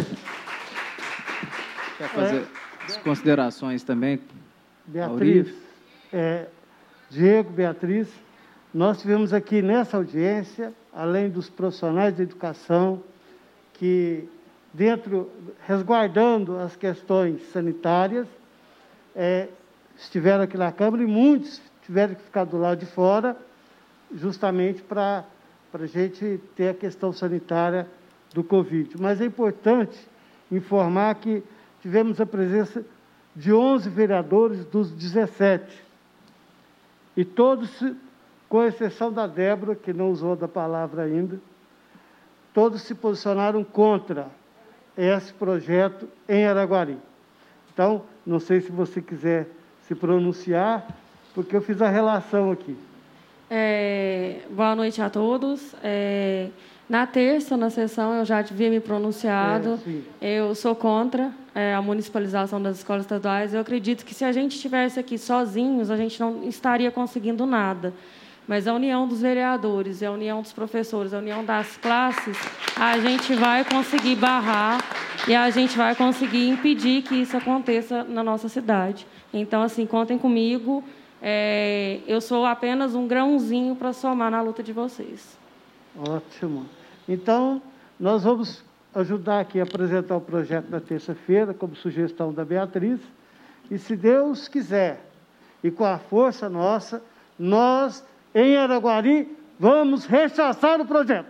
Speaker 1: Quer fazer as considerações também?
Speaker 2: Beatriz, Diego, Beatriz, nós tivemos aqui nessa audiência, além dos profissionais de educação, que, resguardando as questões sanitárias, estiveram aqui na Câmara e muitos tiveram que ficar do lado de fora, justamente para a gente ter a questão sanitária do Covid. Mas é importante informar que tivemos a presença de 11 vereadores dos 17. E todos, com exceção da Débora, que não usou da palavra ainda, todos se posicionaram contra esse projeto em Araguari. Então, não sei se você quiser se pronunciar, porque eu fiz a relação aqui.
Speaker 13: Boa noite a todos. Na terça, na sessão, eu já havia me pronunciado. Eu sou contra a municipalização das escolas estaduais. Eu acredito que, se a gente estivesse aqui sozinhos, a gente não estaria conseguindo nada. Mas a união dos vereadores, a união dos professores, a união das classes, a gente vai conseguir barrar e a gente vai conseguir impedir que isso aconteça na nossa cidade. Então, assim, contem comigo. Eu sou apenas um grãozinho para somar na luta de vocês.
Speaker 2: Ótimo. Então, nós vamos ajudar aqui a apresentar o projeto na terça-feira, como sugestão da Beatriz, e, se Deus quiser, e com a força nossa, nós, em Araguari, vamos rechaçar o projeto.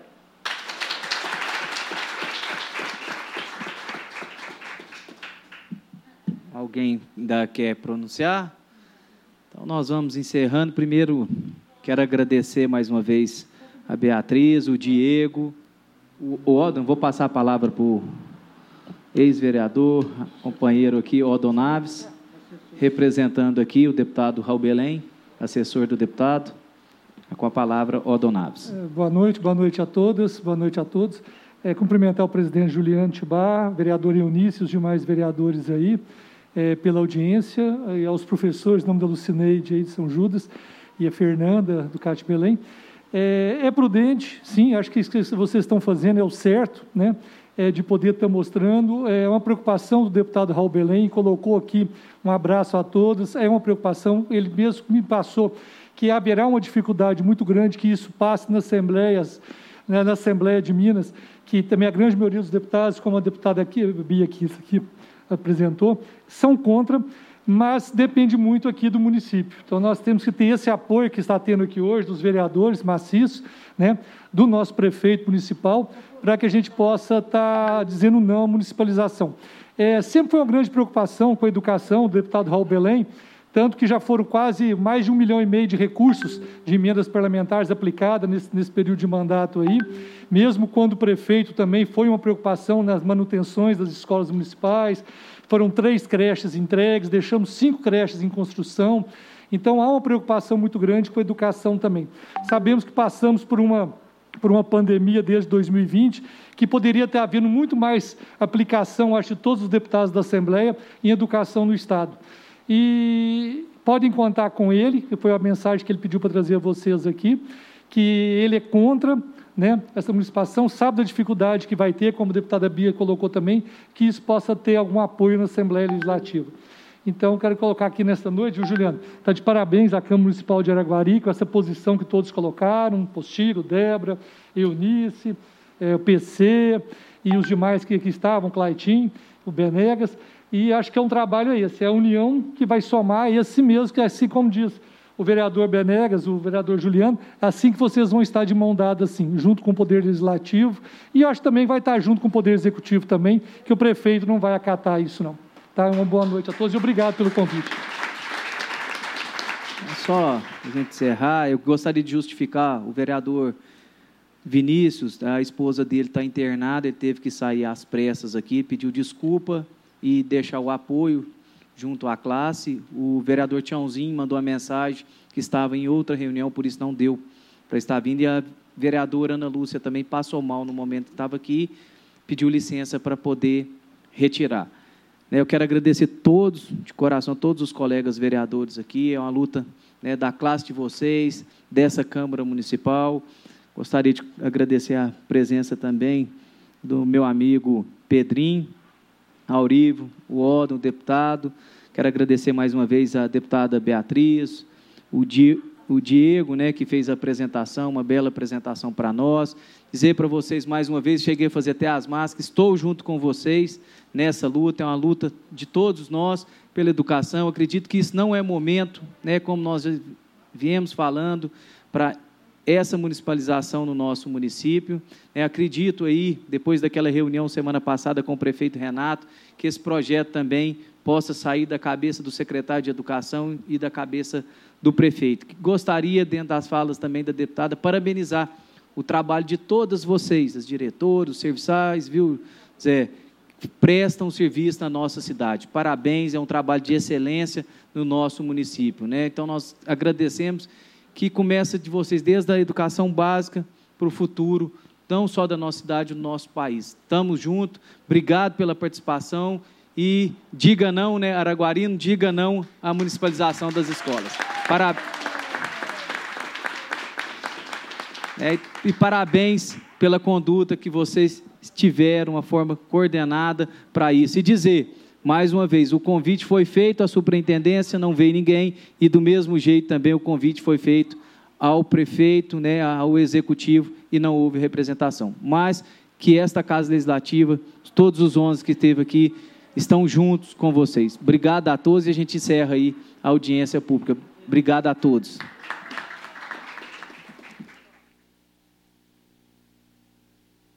Speaker 1: Alguém ainda quer pronunciar? Então, nós vamos encerrando. Primeiro, quero agradecer mais uma vez a Beatriz, o Diego, o Odon. Vou passar a palavra para o ex-vereador, companheiro aqui, Odon Naves, representando aqui o deputado Raul Belém, assessor do deputado. Com a palavra, Odon Naves.
Speaker 14: Boa noite a todas, boa noite a todos. Cumprimentar o presidente Juliano Tibá, vereador Eunice e os demais vereadores aí, pela audiência, e aos professores, em nome da Lucineide aí de São Judas e a Fernanda do CAT Belém. É prudente, sim, acho que isso que vocês estão fazendo é o certo, né? De poder estar mostrando, é uma preocupação do deputado Raul Belém, colocou aqui um abraço a todos, é uma preocupação, ele mesmo me passou que haverá uma dificuldade muito grande que isso passe nas assembleias, né, na Assembleia de Minas, que também a grande maioria dos deputados, como a deputada aqui, Bia aqui apresentou, são contra, mas depende muito aqui do município. Então, nós temos que ter esse apoio que está tendo aqui hoje, dos vereadores maciços, né, do nosso prefeito municipal, para que a gente possa estar dizendo não à municipalização. Sempre foi uma grande preocupação com a educação do deputado Raul Belém, tanto que já foram quase mais de 1,5 milhão de recursos de emendas parlamentares aplicadas nesse período de mandato aí, mesmo quando o prefeito também foi uma preocupação nas manutenções das escolas municipais, foram 3 creches entregues, deixamos 5 creches em construção, então há uma preocupação muito grande com a educação também. Sabemos que passamos por uma pandemia desde 2020, que poderia ter havido muito mais aplicação, acho, de todos os deputados da Assembleia em educação no Estado. E podem contar com ele, que foi a mensagem que ele pediu para trazer a vocês aqui, que ele é contra, né, essa municipalização, sabe da dificuldade que vai ter, como a deputada Bia colocou também, que isso possa ter algum apoio na Assembleia Legislativa. Então, quero colocar aqui nesta noite, Juliano, está de parabéns à Câmara Municipal de Araguari, com essa posição que todos colocaram, Postilho, Débora, Eunice, o PC e os demais que aqui estavam, Claitinho, o Benegas, e acho que é um trabalho esse, é a união que vai somar esse mesmo, que é assim como diz o vereador Benegas, o vereador Juliano, assim que vocês vão estar de mão dada, assim, junto com o Poder Legislativo, e acho que também vai estar junto com o Poder Executivo também, que o prefeito não vai acatar isso, não. Tá? Uma boa noite a todos e obrigado pelo convite.
Speaker 1: Só para a gente encerrar, eu gostaria de justificar o vereador Vinícius, a esposa dele está internada, ele teve que sair às pressas aqui, pediu desculpa e deixar o apoio junto à classe. O vereador Tiãozinho mandou uma mensagem que estava em outra reunião, por isso não deu para estar vindo, e a vereadora Ana Lúcia também passou mal no momento que estava aqui, pediu licença para poder retirar. Eu quero agradecer todos, de coração, todos os colegas vereadores aqui, é uma luta, né, da classe de vocês, dessa Câmara Municipal. Gostaria de agradecer a presença também do meu amigo Pedrinho, Aurivo, o Odon, o deputado. Quero agradecer mais uma vez a deputada Beatriz, o Diego, né, que fez a apresentação, uma bela apresentação para nós. Dizer para vocês mais uma vez, cheguei a fazer até as máscaras, estou junto com vocês nessa luta, é uma luta de todos nós pela educação. Acredito que isso não é momento, né, como nós já viemos falando, para essa municipalização no nosso município. Acredito aí, depois daquela reunião semana passada com o prefeito Renato, que esse projeto também possa sair da cabeça do secretário de Educação e da cabeça do prefeito. Gostaria, dentro das falas também da deputada, parabenizar o trabalho de todas vocês, as diretoras, os serviçais, viu, Zé, que prestam serviço na nossa cidade. Parabéns, é um trabalho de excelência no nosso município, né? Então, nós agradecemos que começa de vocês desde a educação básica para o futuro, não só da nossa cidade, do nosso país. Estamos juntos, obrigado pela participação e diga não, né, Araguarino, diga não à municipalização das escolas. E parabéns pela conduta que vocês tiveram, uma forma coordenada para isso. E dizer, mais uma vez, o convite foi feito à superintendência, não veio ninguém, e do mesmo jeito também o convite foi feito ao prefeito, né, ao executivo, e não houve representação. Mas que esta Casa Legislativa, todos os 11 que esteve aqui, estão juntos com vocês. Obrigado a todos e a gente encerra aí a audiência pública. Obrigado a todos.